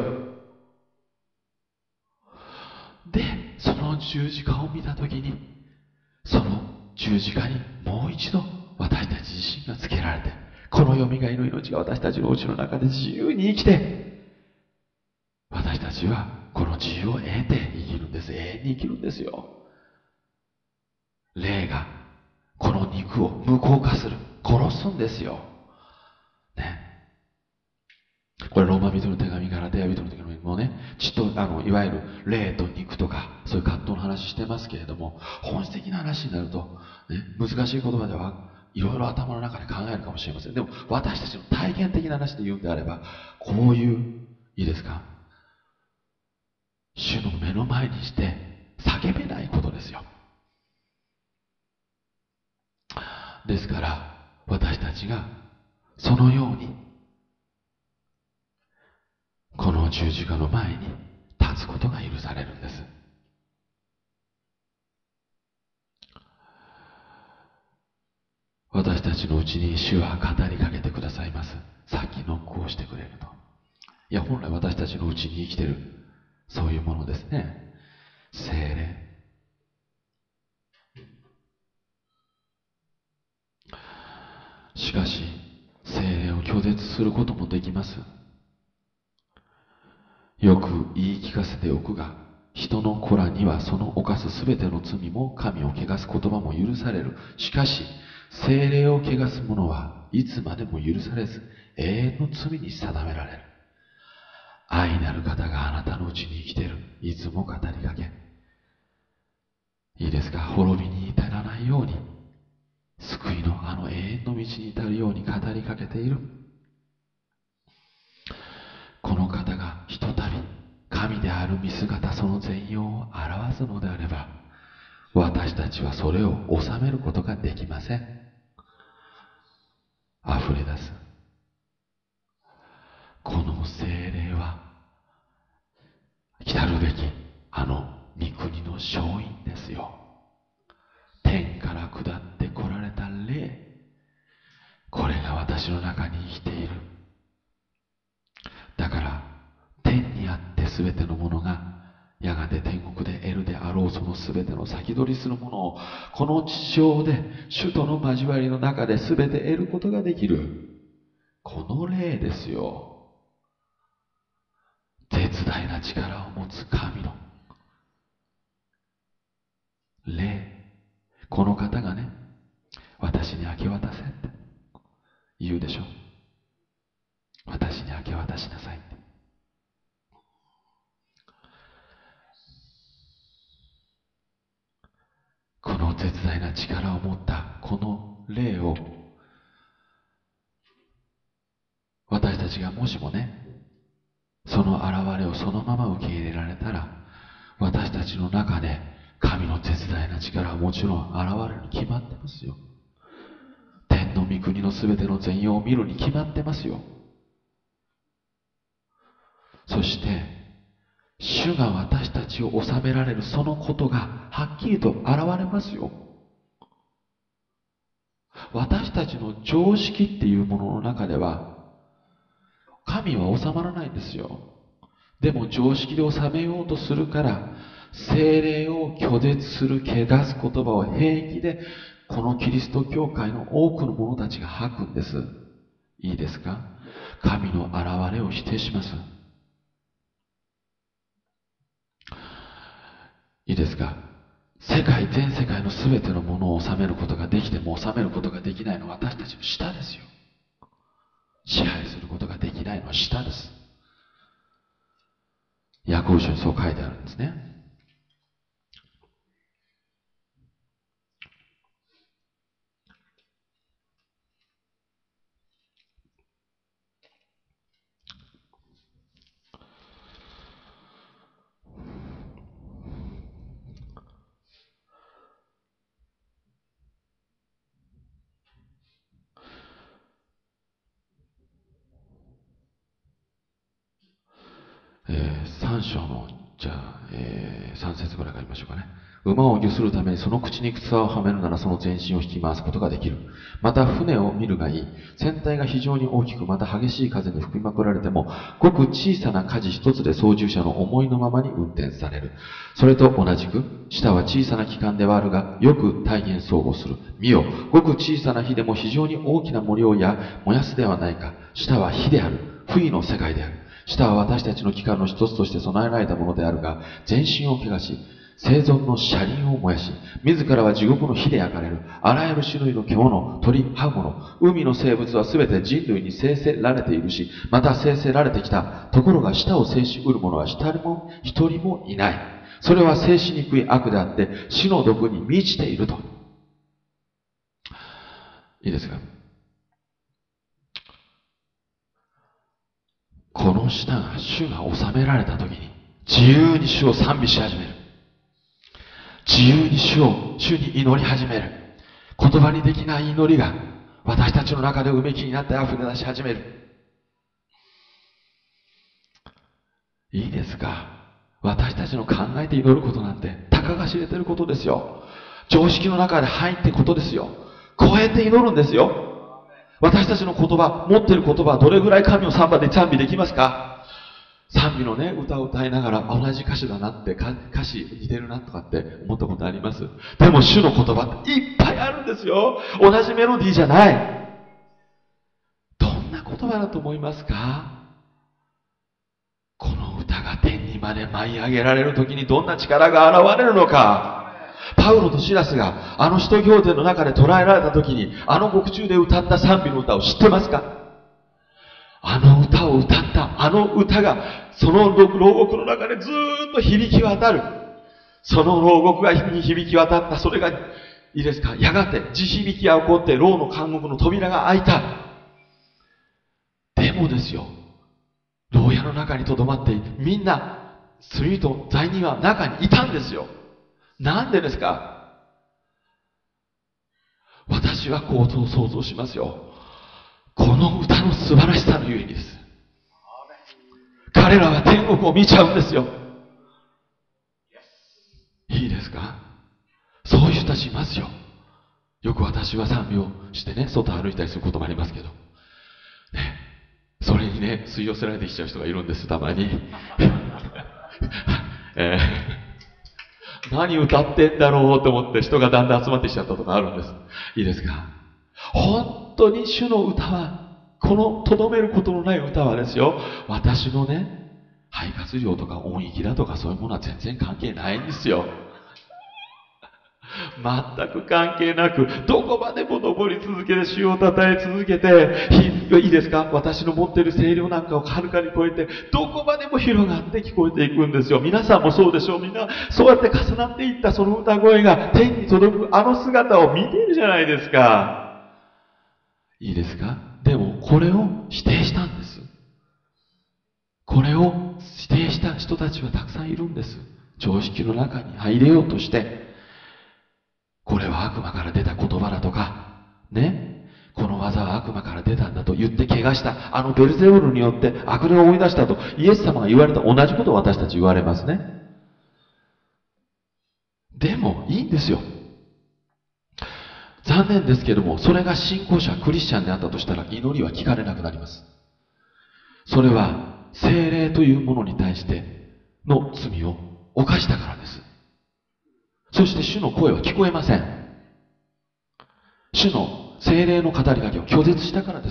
Speaker 1: で、その十字架を見たときに、その十字架にもう一度私たち自身がつけられて、このよみがえの命が私たちのうちの中で自由に生きて、私たちはこの自由を得て生きるんです。永遠に生きるんですよ。霊がこの肉を無効化する、殺すんですよ。ね。これローマ人の手紙からガラテヤ人の手紙もね、いわゆる霊と肉とかそういう葛藤の話してますけれども、本質的な話になると、ね、難しい言葉ではいろいろ頭の中で考えるかもしれません。でも私たちの体験的な話で言うんであれば、こういう、いいですか、主の目の前にして叫べないことですよ。ですから私たちがそのようにこの十字架の前に立つことが許されるんです。私たちのうちに主は語りかけてくださいます。さっきノックをしてくれると。いや、本来私たちのうちに生きている、そういうものですね。聖霊。しかし、聖霊を拒絶することもできます。よく言い聞かせておくが、人の子らにはその犯すすべての罪も神を汚す言葉も許される。しかし、聖霊を汚す者はいつまでも許されず、永遠の罪に定められる。愛なる方があなたのうちに生きている。いつも語りかけ。いいですか、滅びに至らないように、救いのあの永遠の道に至るように語りかけている。この方がひとたび神である見姿、その全容を表すのであれば、私たちはそれを収めることができません。溢れ出すこの聖霊は来たるべきあの御国の勝因ですよ。天から下って来られた霊、これが私の中に生きている。だから天にあってすべてのものがやがて天国で得るであろうそのすべての先取りするものを、この地上で主との交わりの中ですべて得ることができる。この霊ですよ。絶大な力を持つ神の霊。この方がね、私に明け渡せって言うでしょ。私に明け渡しなさいって。この絶大な力を持ったこの霊を、私たちがもしもね、その現れをそのまま受け入れられたら、私たちの中で神の絶大な力はもちろん現れるに決まってますよ。天の御国のすべての全容を見るに決まってますよ。そして主が私たちを治められるそのことがはっきりと現れますよ。私たちの常識っていうものの中では神は収まらないんですよ。でも常識で収めようとするから、聖霊を拒絶する、汚す言葉を平気でこのキリスト教会の多くの者たちが吐くんです。いいですか。神の現れを否定します。 いいですか？全世界の全てのものを治めることができても治めることができないのは私たちの舌ですよ。支配することができないのは舌です。ヤコブ書にそう書いてあるんですね。3章の、じゃあ、3節ぐらいがありましょうかね。馬を御するためにその口に草をはめるならその全身を引き回すことができる。また船を見るがいい。船体が非常に大きく、また激しい風に吹きまくられても、ごく小さな舵一つで操縦者の思いのままに運転される。それと同じく、舌は小さな器官ではあるが、よく体現相互する。見よ、ごく小さな火でも非常に大きな森を燃やすではないか。舌は火である。不意の世界である。舌は私たちの器官の一つとして備えられたものであるが、全身を汚し、生存の車輪を燃やし、自らは地獄の火で焼かれる。あらゆる種類の獣、鳥、葉物、海の生物はすべて人類に生せられているし、また生せられてきた。ところが舌を制し得る者は一人もいない。それは制しにくい悪であって、死の毒に満ちていると。いいですか？この舌が主が治められたときに、自由に主を賛美し始める。自由に主に祈り始める。言葉にできない祈りが私たちの中でうめきになって溢れ出し始める。いいですか？私たちの考えて祈ることなんてたかが知れてることですよ。常識の中で入ってことですよ。超えて祈るんですよ。私たちの言葉、持っている言葉はどれぐらい神を賛美できますか？賛美のね、歌を歌いながら同じ歌詞だなって、歌詞似てるなとかって思ったことあります？でも主の言葉っていっぱいあるんですよ。同じメロディーじゃない。どんな言葉だと思いますか？この歌が天にまで舞い上げられる時にどんな力が現れるのか。パウロとシラスがあの使徒行伝の中で捉えられた時にあの獄中で歌った賛美の歌を知ってますか？あの歌を歌ったあの歌がその牢獄の中でずーっと響き渡る。その牢獄が響き渡った。それがいいですか？やがて地響きが起こって牢の監獄の扉が開いた。でもですよ、牢屋の中にとどまってみんな罪人罪人は中にいたんですよ。なんでですか？私はこう想像しますよ。この歌の素晴らしさのゆえにです。彼らは天国を見ちゃうんですよ。いいですか？そういう人たちいますよ。よく私は賛美をしてね、外歩いたりすることもありますけど、ね、それにね、吸い寄せられてきちゃう人がいるんです、たまに。何歌ってんだろうと思って人がだんだん集まってきちゃったとかあるんです。いいですか？本当に主の歌は、このとどめることのない歌はですよ、私のね、肺活量とか音域だとかそういうものは全然関係ないんですよ。全く関係なく、どこまでも登り続けて、主を称え続けて、いいですか？私の持っている声量なんかをはるかに超えて、どこまでも広がって聞こえていくんですよ。皆さんもそうでしょう。みんな、そうやって重なっていったその歌声が天に届くあの姿を見ているじゃないですか。いいですか？でも、これを否定したんです。これを否定した人たちはたくさんいるんです。常識の中に入れようとして、これは悪魔から出た言葉だとか、ね、この技は悪魔から出たんだと言って怪我した、あのベルゼブルによって悪霊を追い出したとイエス様が言われた同じことを私たち言われますね。でもいいんですよ。残念ですけども、それが信仰者クリスチャンであったとしたら祈りは聞かれなくなります。それは聖霊というものに対しての罪を犯したからです。そして主の声は聞こえません。主の聖霊の語りかけを拒絶したからです。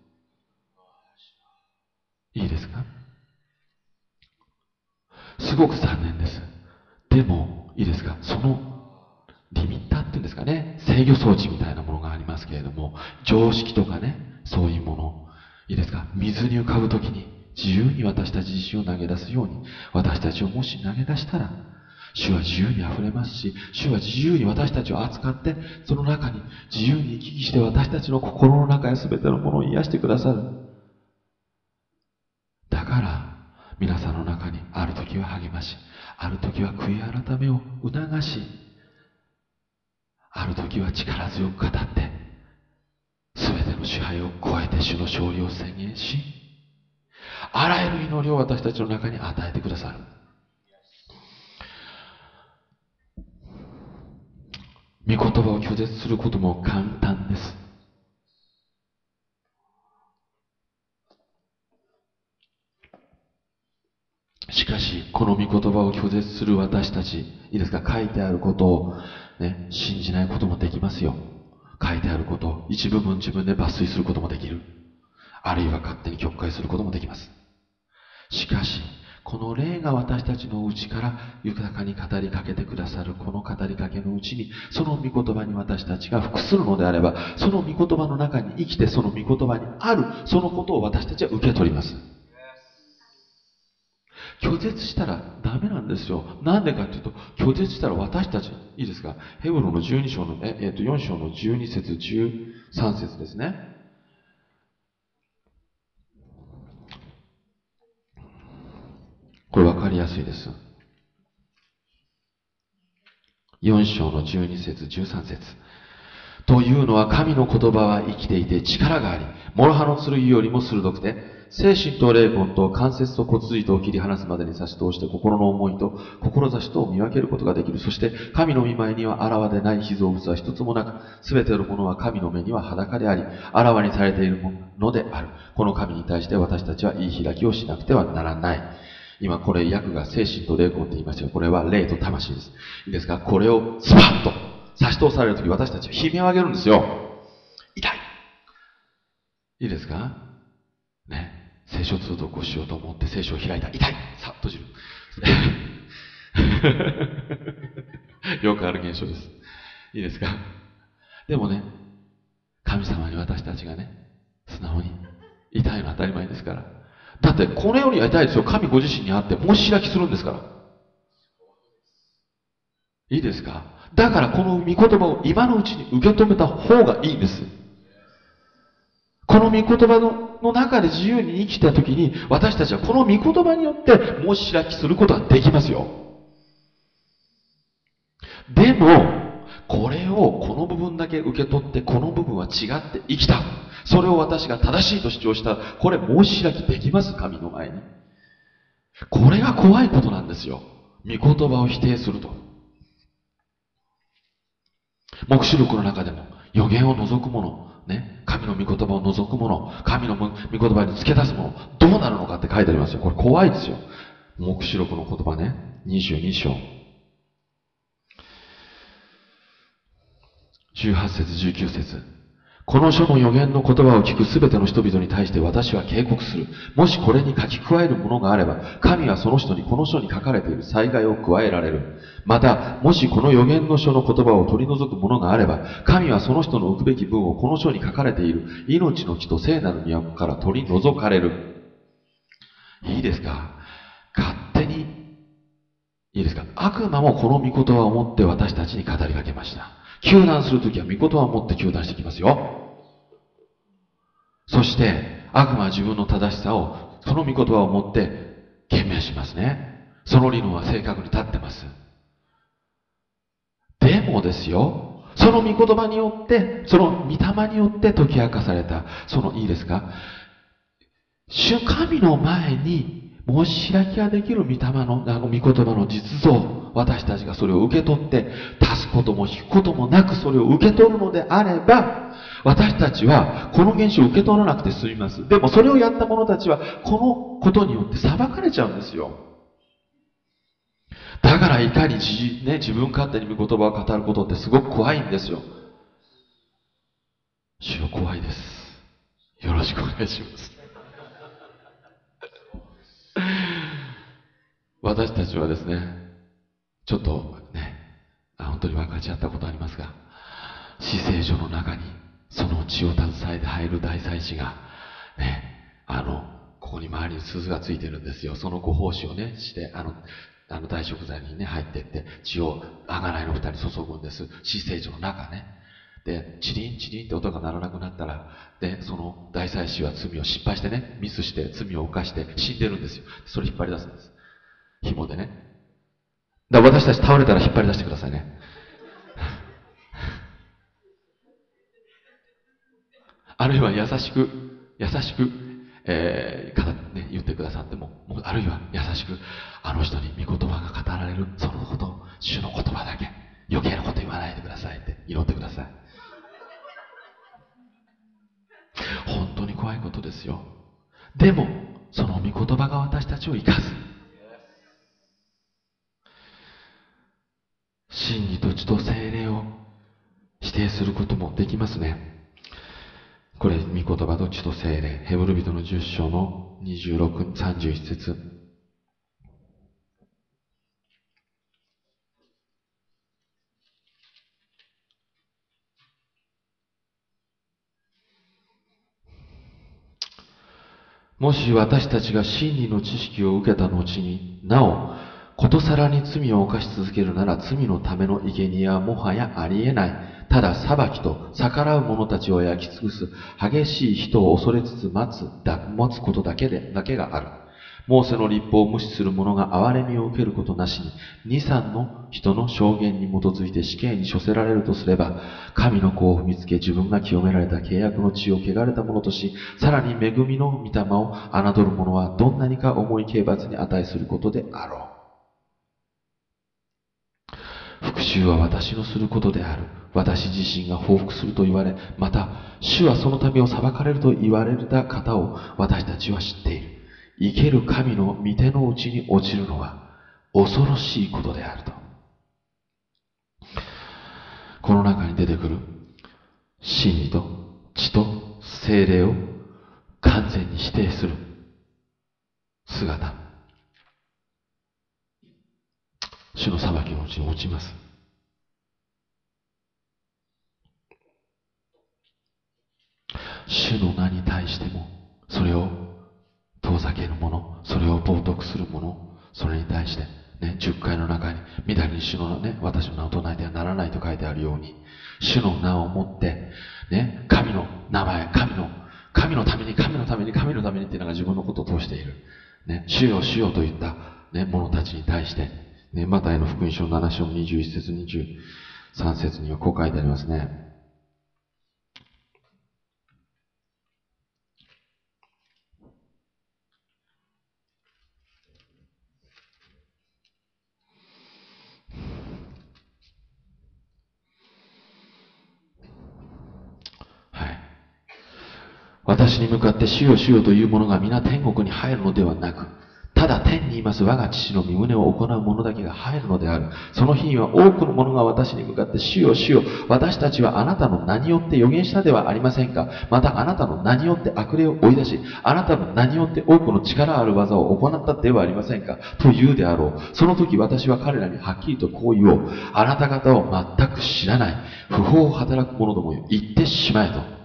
Speaker 1: いいですか？すごく残念です。でもいいですか、そのリミッターっていうんですかね、制御装置みたいなものがありますけれども、常識とかね、そういうもの、いいですか、水に浮かぶときに自由に私たち自身を投げ出すように、私たちをもし投げ出したら、主は自由に溢れますし、主は自由に私たちを扱って、その中に自由に行き来して私たちの心の中へ全てのものを癒してくださる。だから、皆さんの中にある時は励まし、ある時は悔い改めを促し、ある時は力強く語って、全ての支配を超えて主の勝利を宣言し、あらゆる祈りを私たちの中に与えてくださる。御言葉を拒絶することも簡単です。しかし、この御言葉を拒絶する私たち、いいですか、書いてあることを、ね、信じないこともできますよ。書いてあることを一部分自分で抜粋することもできる。あるいは勝手に曲解することもできます。しかし、この霊が私たちの内から豊かに語りかけてくださるこの語りかけのうちに、その御言葉に私たちが服するのであれば、その御言葉の中に生きて、その御言葉にあるそのことを私たちは受け取ります。拒絶したらダメなんですよ。なんでかっていうと、拒絶したら私たち、いいですか、ヘブルの12章の、4章の12節13節ですね。これ分かりやすいです。4章の12節13節というのは、神の言葉は生きていて力があり、諸刃の剣よりも鋭くて、精神と霊魂と関節と骨髄とを切り離すまでに差し通して、心の思いと志とを見分けることができる。そして神の御前にはあらわでない被造物は一つもなく、すべてのものは神の目には裸であり、あらわにされているものである。この神に対して私たちは言い開きをしなくてはならない。今これ訳が精神と霊魂って言いましたよ。これは霊と魂です。いいですか、これをスパッと差し通されるとき、私たちは悲鳴を上げるんですよ。痛い。いいですかね。聖書通読をしようと思って聖書を開いた。痛い。さあ、閉じる。よくある現象です。いいですか。でもね、神様に私たちがね、素直に痛いのは当たり前ですから。だって、この世には痛いですよ。神ご自身にあって、もし開きするんですから。いいですか。だから、この御言葉を今のうちに受け止めた方がいいんです。この御言葉の中で自由に生きたときに、私たちはこの御言葉によって申し開きすることができますよ。でも、これをこの部分だけ受け取って、この部分は違って生きた。それを私が正しいと主張した。これ申し開きできます、神の前に。これが怖いことなんですよ。御言葉を否定すると。黙示録の中でも予言を除くもの、ね、神の御言葉を除くもの、神の御言葉に付け出すもの、どうなるのかって書いてありますよ。これ怖いですよ。黙示録の言葉ね、22章。18節19節この書の予言の言葉を聞くすべての人々に対して私は警告する。もしこれに書き加えるものがあれば、神はその人にこの書に書かれている災害を加えられる。また、もしこの予言の書の言葉を取り除くものがあれば、神はその人の浮くべき分をこの書に書かれている命の木と聖なる都から取り除かれる。いいですか？勝手に、いいですか？悪魔もこの御言葉を持って私たちに語りかけました。糾弾するときは御言葉を持って糾弾してきますよ。そして悪魔は自分の正しさをその御言葉を持って言明しますね。その理論は正確に立ってます。でもですよ、その御言葉によって、その御霊によって解き明かされた、その、いいですか、主神の前に申し開きができる御霊の、御言葉の実像、私たちがそれを受け取って、足すことも引くこともなくそれを受け取るのであれば、私たちはこの現象を受け取らなくて済みます。でもそれをやった者たちは、このことによって裁かれちゃうんですよ。だからいかに自分勝手に御言葉を語ることってすごく怖いんですよ。主よ、怖いです。よろしくお願いします。私たちはですね、ちょっとね、 当に分かち合ったことありますが、至聖所の中にその血を携えて入る大祭司がね、ここに周りに鈴がついてるんですよ。そのご奉仕をねして大食材にね入っていって血を贖いの蓋に注ぐんです。至聖所の中ね。でチリンチリンって音が鳴らなくなったら、でその大祭司は罪を失敗してね、ミスして罪を犯して死んでるんですよ。それ引っ張り出すんです、紐でね。だから私たち倒れたら引っ張り出してくださいね。あるいは優しく言ってくださっても、あるいは優しくあの人に御言葉が語られる、そのことを、主の言葉だけ、余計なこと言わないでくださいって祈ってください。本当に怖いことですよ。でもその御言葉が私たちを生かす。真理と血と聖霊を否定することもできますね。これ、御言葉と血と聖霊、ヘブル人の10章の26、31節。もし私たちが真理の知識を受けた後に、なお、ことさらに罪を犯し続けるなら、罪のための生贄はもはやありえない。ただ裁きと逆らう者たちを焼き尽くす激しい人を恐れつつ待つことだけがある。モーセの律法を無視する者が憐れみを受けることなしに、2、3の人の証言に基づいて死刑に処せられるとすれば、神の子を踏みつけ、自分が清められた契約の血を汚れたものとし、さらに恵みの御霊を侮る者はどんなにか重い刑罰に値することであろう。復讐は私のすることである。私自身が報復すると言われ、また主はその民を裁かれると言われた方を私たちは知っている。生ける神の御手の内に落ちるのは恐ろしいことであると。この中に出てくる真理と血と聖霊を完全に否定する姿、主の裁きのうちに落ちます。主の名に対しても、それを遠ざける者、それを冒涜する者、それに対して、ね、10回の中に、みだりに主のね、私の名を唱えてはならないと書いてあるように、主の名をもって、ね、神の名前、神のためにっていうのが自分のことを通している。ね、主よ主よと言った、ね、者たちに対して、ね、マタイの福音書7章21節23節にはこう書いてありますね。私に向かって主よ主よという者が皆天国に入るのではなく、ただ天にいます我が父の御胸を行う者だけが入るのである。その日には多くの者が私に向かって主よ主よ、私たちはあなたの名によって預言したではありませんか。またあなたの名によって悪霊を追い出し、あなたの名によって多くの力ある技を行ったではありませんかと言うであろう。その時私は彼らにはっきりとこう言おう。あなた方を全く知らない。不法を働く者どもよ、言ってしまえと。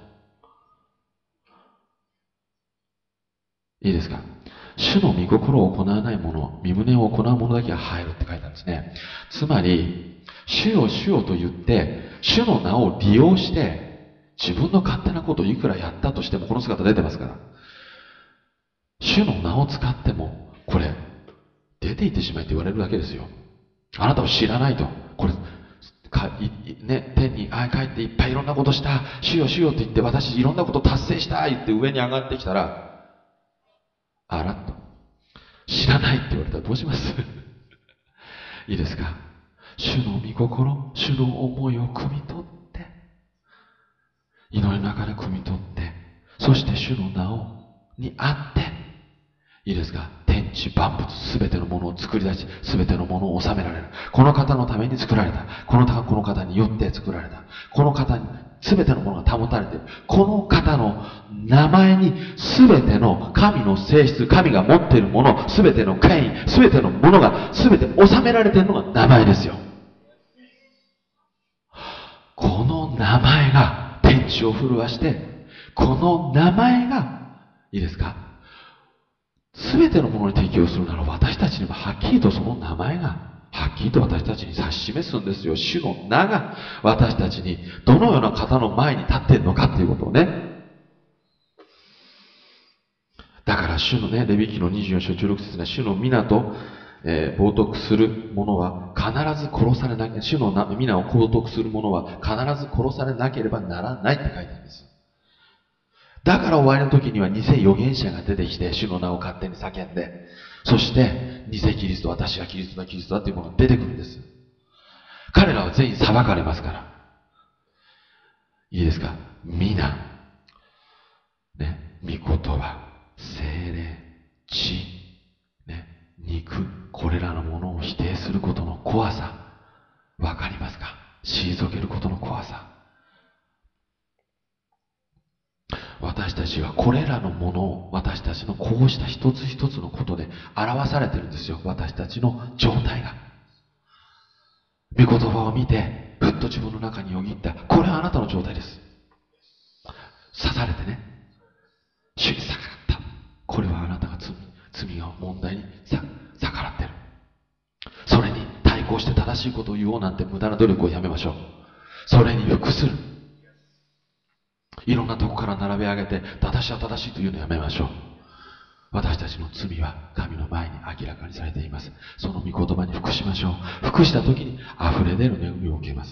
Speaker 1: いいですか。主の御心を行わない者、御胸を行う者だけが入るって書いてあるんですね。つまり、主よ主よと言って、主の名を利用して、自分の勝手なことをいくらやったとしても、この姿出てますから。主の名を使っても、これ、出て行ってしまいって言われるだけですよ。あなたを知らないと。これ、天に帰っていっぱいいろんなことした。主よ主よと言って、私いろんなこと達成した言って上に上がってきたら、あらっと知らないって言われたらどうしますいいですか。主の御心、主の思いを汲み取って、祈りの中で汲み取って、そして主の名にあって、いいですか。天地万物すべてのものを作り出し、すべてのものを収められる。この方のために作られた。この方によって作られた。この方にすべてのものが保たれている。この方の名前にすべての神の性質、神が持っているもの、すべての権威、すべてのものがすべて収められているのが名前ですよ。 の名前が天地を震わして、この名前が、いいですか、すべてのものに適用するなら私たちにもはっきりとその名前がはっきりと私たちに指し示すんですよ。主の名が私たちにどのような方の前に立っているのかということをね。だから主のね、レビ記の24章16節ね、主の皆と、冒涜する者は必ず殺されなければ、主の皆を冒涜する者は必ず殺されなければならないって書いてあるんです。だから終わりの時には偽預言者が出てきて、主の名を勝手に叫んで、そして偽キリスト、私がキリストだ、キリストだというものが出てくるんです。彼らは全員裁かれますから。いいですか、皆、ね、御言葉、精霊、血、ね、肉、これらのものを否定することの怖さ、わかりますか？退けることの怖さ。私たちはこれらのものを私たちのこうした一つ一つのことで表されてるんですよ。私たちの状態が。御言葉を見て、ふっと自分の中によぎった。これはあなたの状態です。刺されてね。主に逆らった。これはあなたが罪が問題に逆らってる。それに対抗して正しいことを言おうなんて無駄な努力をやめましょう。それに服する。いろんなとこから並べ上げて、私は正しいというのをやめましょう。私たちの罪は神の前に明らかにされています。その御言葉に服しましょう。服した時に溢れ出る恵みを受けます。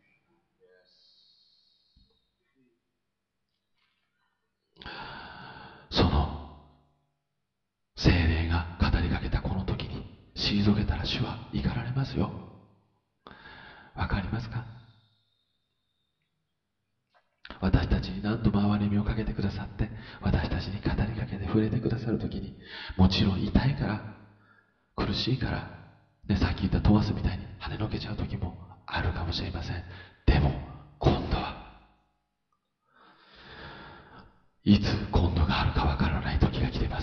Speaker 1: その聖霊が語りかけたこの時に退けたら主は怒られますよ。わかりますか？私たちに何度も憐れみをかけてくださって、私たちに語りかけて触れてくださるときに、もちろん痛いから、苦しいから、ね、さっき言ったトマスみたいに跳ねのけちゃうときもあるかもしれません。でも、今度は、いつ今度があるかわからない時が来ています。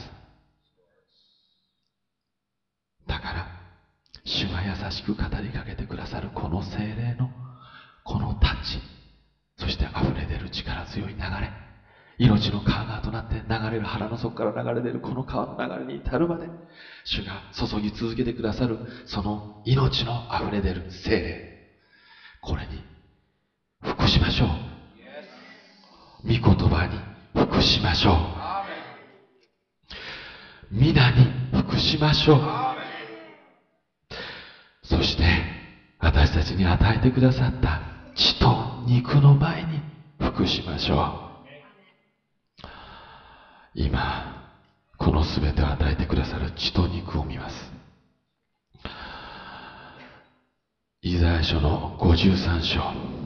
Speaker 1: だから、主が優しく語りかけてくださるこの聖霊の、このタッチ、そして溢れ出る力強い流れ、命の川がとなって流れる腹の底から流れ出るこの川の流れに至るまで、主が注ぎ続けてくださるその命の溢れ出る聖霊、これに服しましょう。御言葉に服しましょう。皆に服しましょう。そして私たちに与えてくださった血と肉の前に服しましょう。今このすべてを与えてくださる血と肉を見ます。イザヤ書の53章。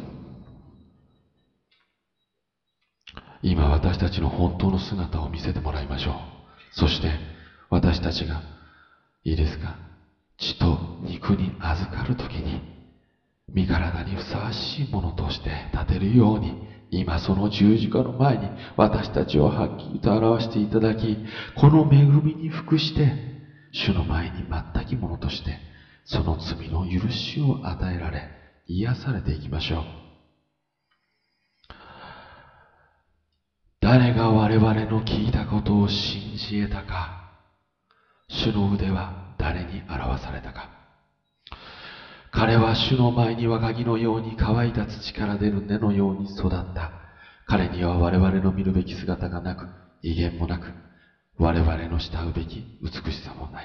Speaker 1: 今私たちの本当の姿を見せてもらいましょう。そして私たちがいいですか、血と肉に預かるときに身体にふさわしいものとして立てるように、今その十字架の前に私たちをはっきりと表していただき、この恵みに服して主の前に全きものとしてその罪の許しを与えられ癒されていきましょう。誰が我々の聞いたことを信じ得たか。主の腕は誰に表されたか。彼は主の前に若木のように乾いた土から出る根のように育った。彼には我々の見るべき姿がなく、威厳もなく、我々の慕うべき美しさもない。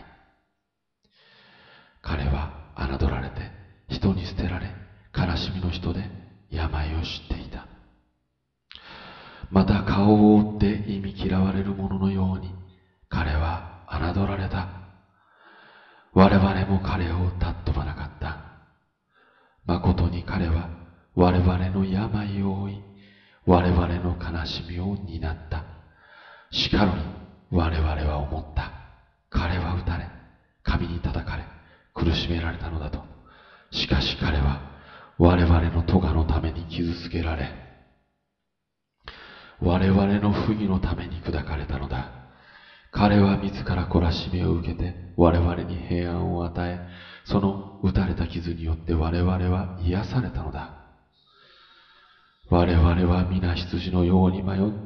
Speaker 1: 彼は侮られて人に捨てられ、悲しみの人で病を知っていた。また顔を覆って忌み嫌われる者のように彼は侮られた。我々も彼を尊ばなかった。誠に彼は我々の病を負い、我々の悲しみを担った。しかるに我々は思った。彼は打たれ、神に叩かれ、苦しめられたのだと。しかし彼は我々の咎のために傷つけられ、我々の不義のために砕かれたのだ。彼は自ら懲らしめを受けて我々に平安を与え、その打たれた傷によって我々は癒されたのだ。 我々は皆羊のように迷って、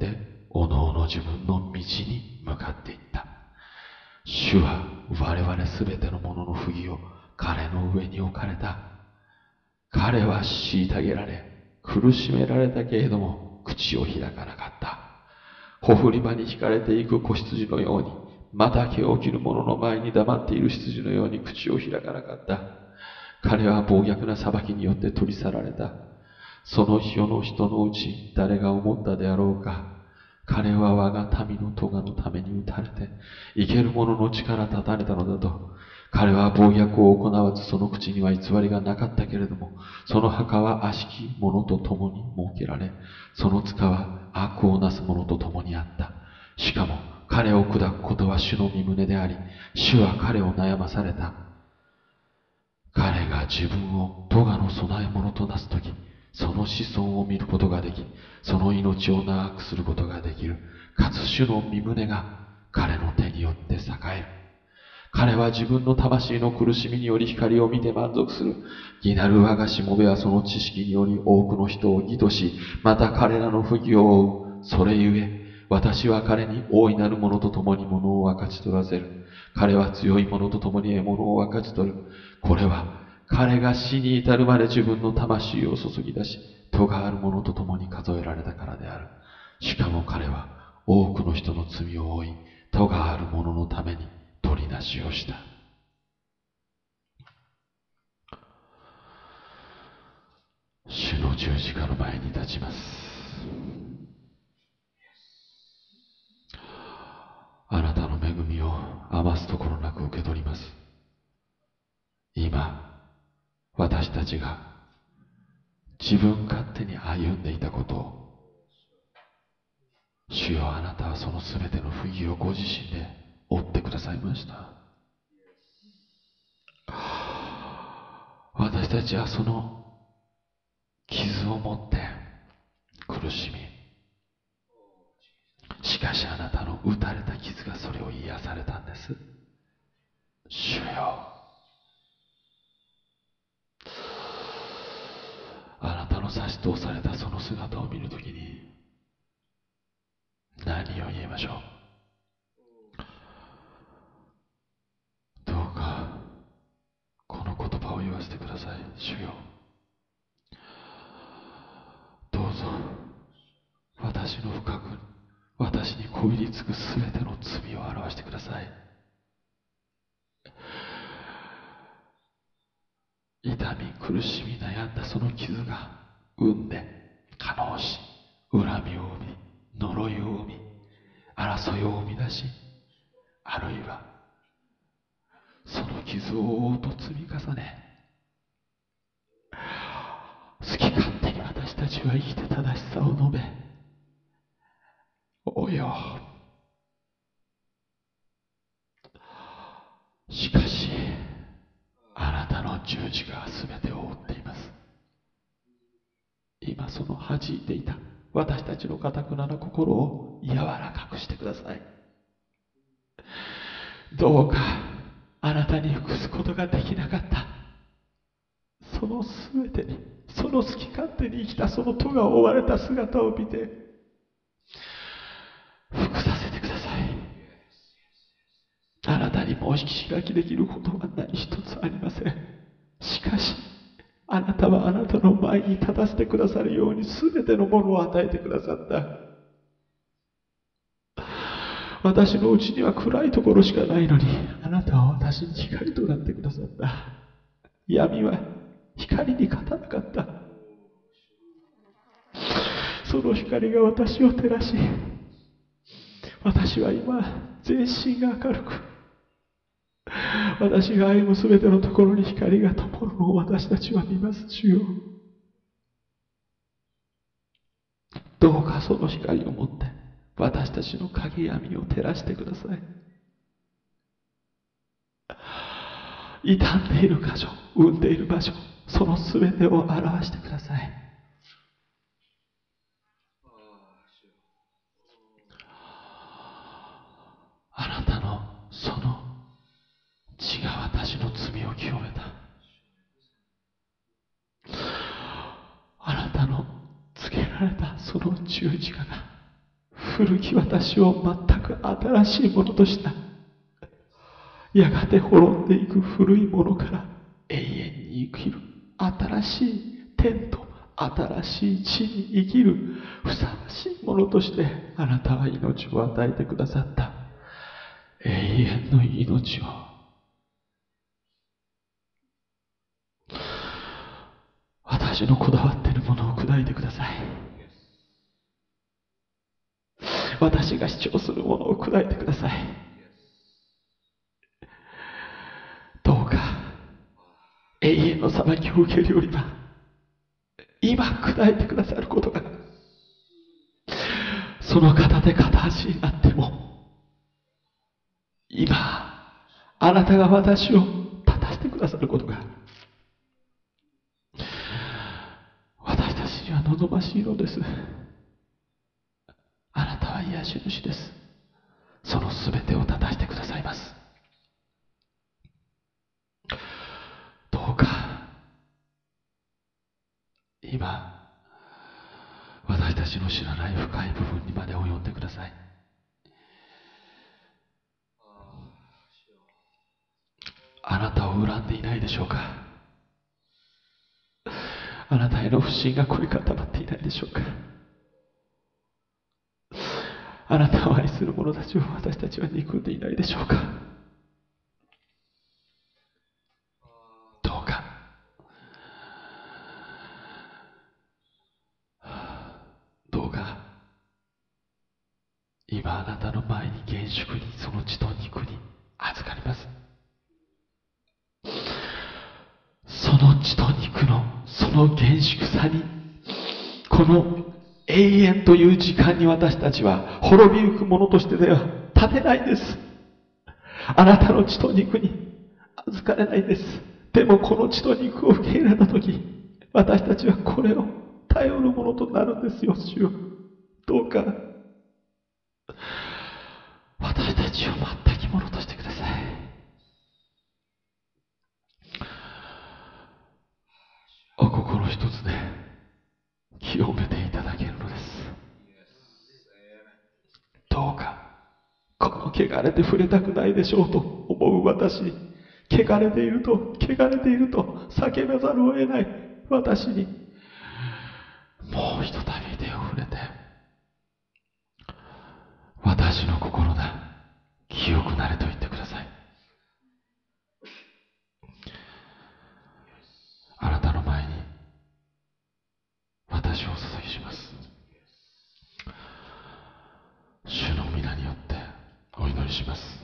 Speaker 1: おのおの自分の道に向かっていった。主は我々すべてのものの不義を彼の上に置かれた。彼は虐げられ、苦しめられたけれども、口を開かなかった。ほふり場に引かれていく子羊のように、また毛を切る者の前に黙っている羊のように口を開かなかった。彼は暴虐な裁きによって取り去られた。その世の人のうち誰が思ったであろうか。彼は我が民の咎のために打たれて、生ける者の力立たれたのだと。彼は暴虐を行わず、その口には偽りがなかったけれども、その墓は悪しき者と共に設けられ、その塚は悪をなす者と共にあった。しかも彼を砕くことは主の御胸であり、主は彼を悩まされた。彼が自分を咎の供え物となすとき、その子孫を見ることができ、その命を長くすることができる。かつ主の御胸が彼の手によって栄える。彼は自分の魂の苦しみにより光を見て満足する。義なる我がしもべはその知識により多くの人を義とし、また彼らの不義を追う。それゆえ、私は彼に大いなる者と共に物を分かち取らせる。彼は強い者と共に獲物を分かち取る。これは彼が死に至るまで自分の魂を注ぎ出し、咎ある者と共に数えられたからである。しかも彼は多くの人の罪を負い、咎ある者のために取りなしをした。主の十字架の前に立ちます。あなたの恵みを余すところなく受け取ります。今、私たちが自分勝手に歩んでいたことを、主よ、あなたはそのすべての不義をご自身で負ってくださいました。私たちはその傷を持って苦しみ、しかしあなたの打たれた傷がそれを癒されたんです。主よ、あなたの差し通されたその姿を見るときに何を言いましょう。どうかこの言葉を言わせてください。主よ、どうぞ私の深く、私にこびりつくすべての罪を表してください。痛み、苦しみ、悩んだその傷が生んで、可能し、恨みを生み、呪いを生み、争いを生み出し、あるいはその傷を覆うと積み重ね、好き勝手に私たちは生きて正しさを述べ、およ、しかしあなたの十字架は全てを覆っています。今その弾いていた私たちの堅くなな心を柔らかくしてください。どうかあなたに服すことができなかったその全てに、その好き勝手に生きたその戸が覆われた姿を見て服させてください。あなたにもう引き開きできることは何一つありません。しかしあなたはあなたの前に立たせてくださるように全てのものを与えてくださった。私のうちには暗いところしかないのに、あなたは私に光となってくださった。闇は光に勝たなかった。その光が私を照らし、私は今全身が明るく、私が歩むすべてのところに光が灯るのを私たちは見ます。主よ、どうかその光を持って私たちの影闇を照らしてください。傷んでいる箇所、産んでいる場所、そのすべてを表してください。あなたのその血が私の罪を清めた。あなたのつけらられたその十字架が古き私を全く新しいものとした。やがて滅んでいく古いものから永遠に生きる新しい天と新しい地に生きるふさわしいものとしてあなたは命を与えてくださった。永遠の命を。私のこだわっているものを砕いてください。私が主張するものを砕いてください。どうか永遠の裁きを受けるよりは今砕いてくださることが、その方で片足になっても今あなたが私を立たせてくださることが私たちには望ましいのです。あなたは癒し主です。そのすべてを立たせてくださいます。どうか今私たちの知らない深い部分にまで及んでください。あなたを恨んでいないでしょうか。あなたへの不信が凝り固まっていないでしょうか。あなたを愛する者たちを私たちは憎んでいないでしょうか。どうかどうか今あなたの前に厳粛にその血と肉に預かります。その血と肉のその厳粛さに、この永遠という時間に私たちは滅びゆくものとしてでは立てないんです。あなたの血と肉に預かれないんです。でもこの血と肉を受け入れたとき、私たちはこれを頼るものとなるんですよ、主よ。どうか私たちを全きものとしてください。お心一つで清めていただけるのです。どうかこの汚れて触れたくないでしょうと思う私に、汚れていると叫ばざるを得ない私に、もうひとたび手を触れて、私の心だ、清くなれと言ってください。あなたの前に私をお捧げします。主の皆によってお祈りします。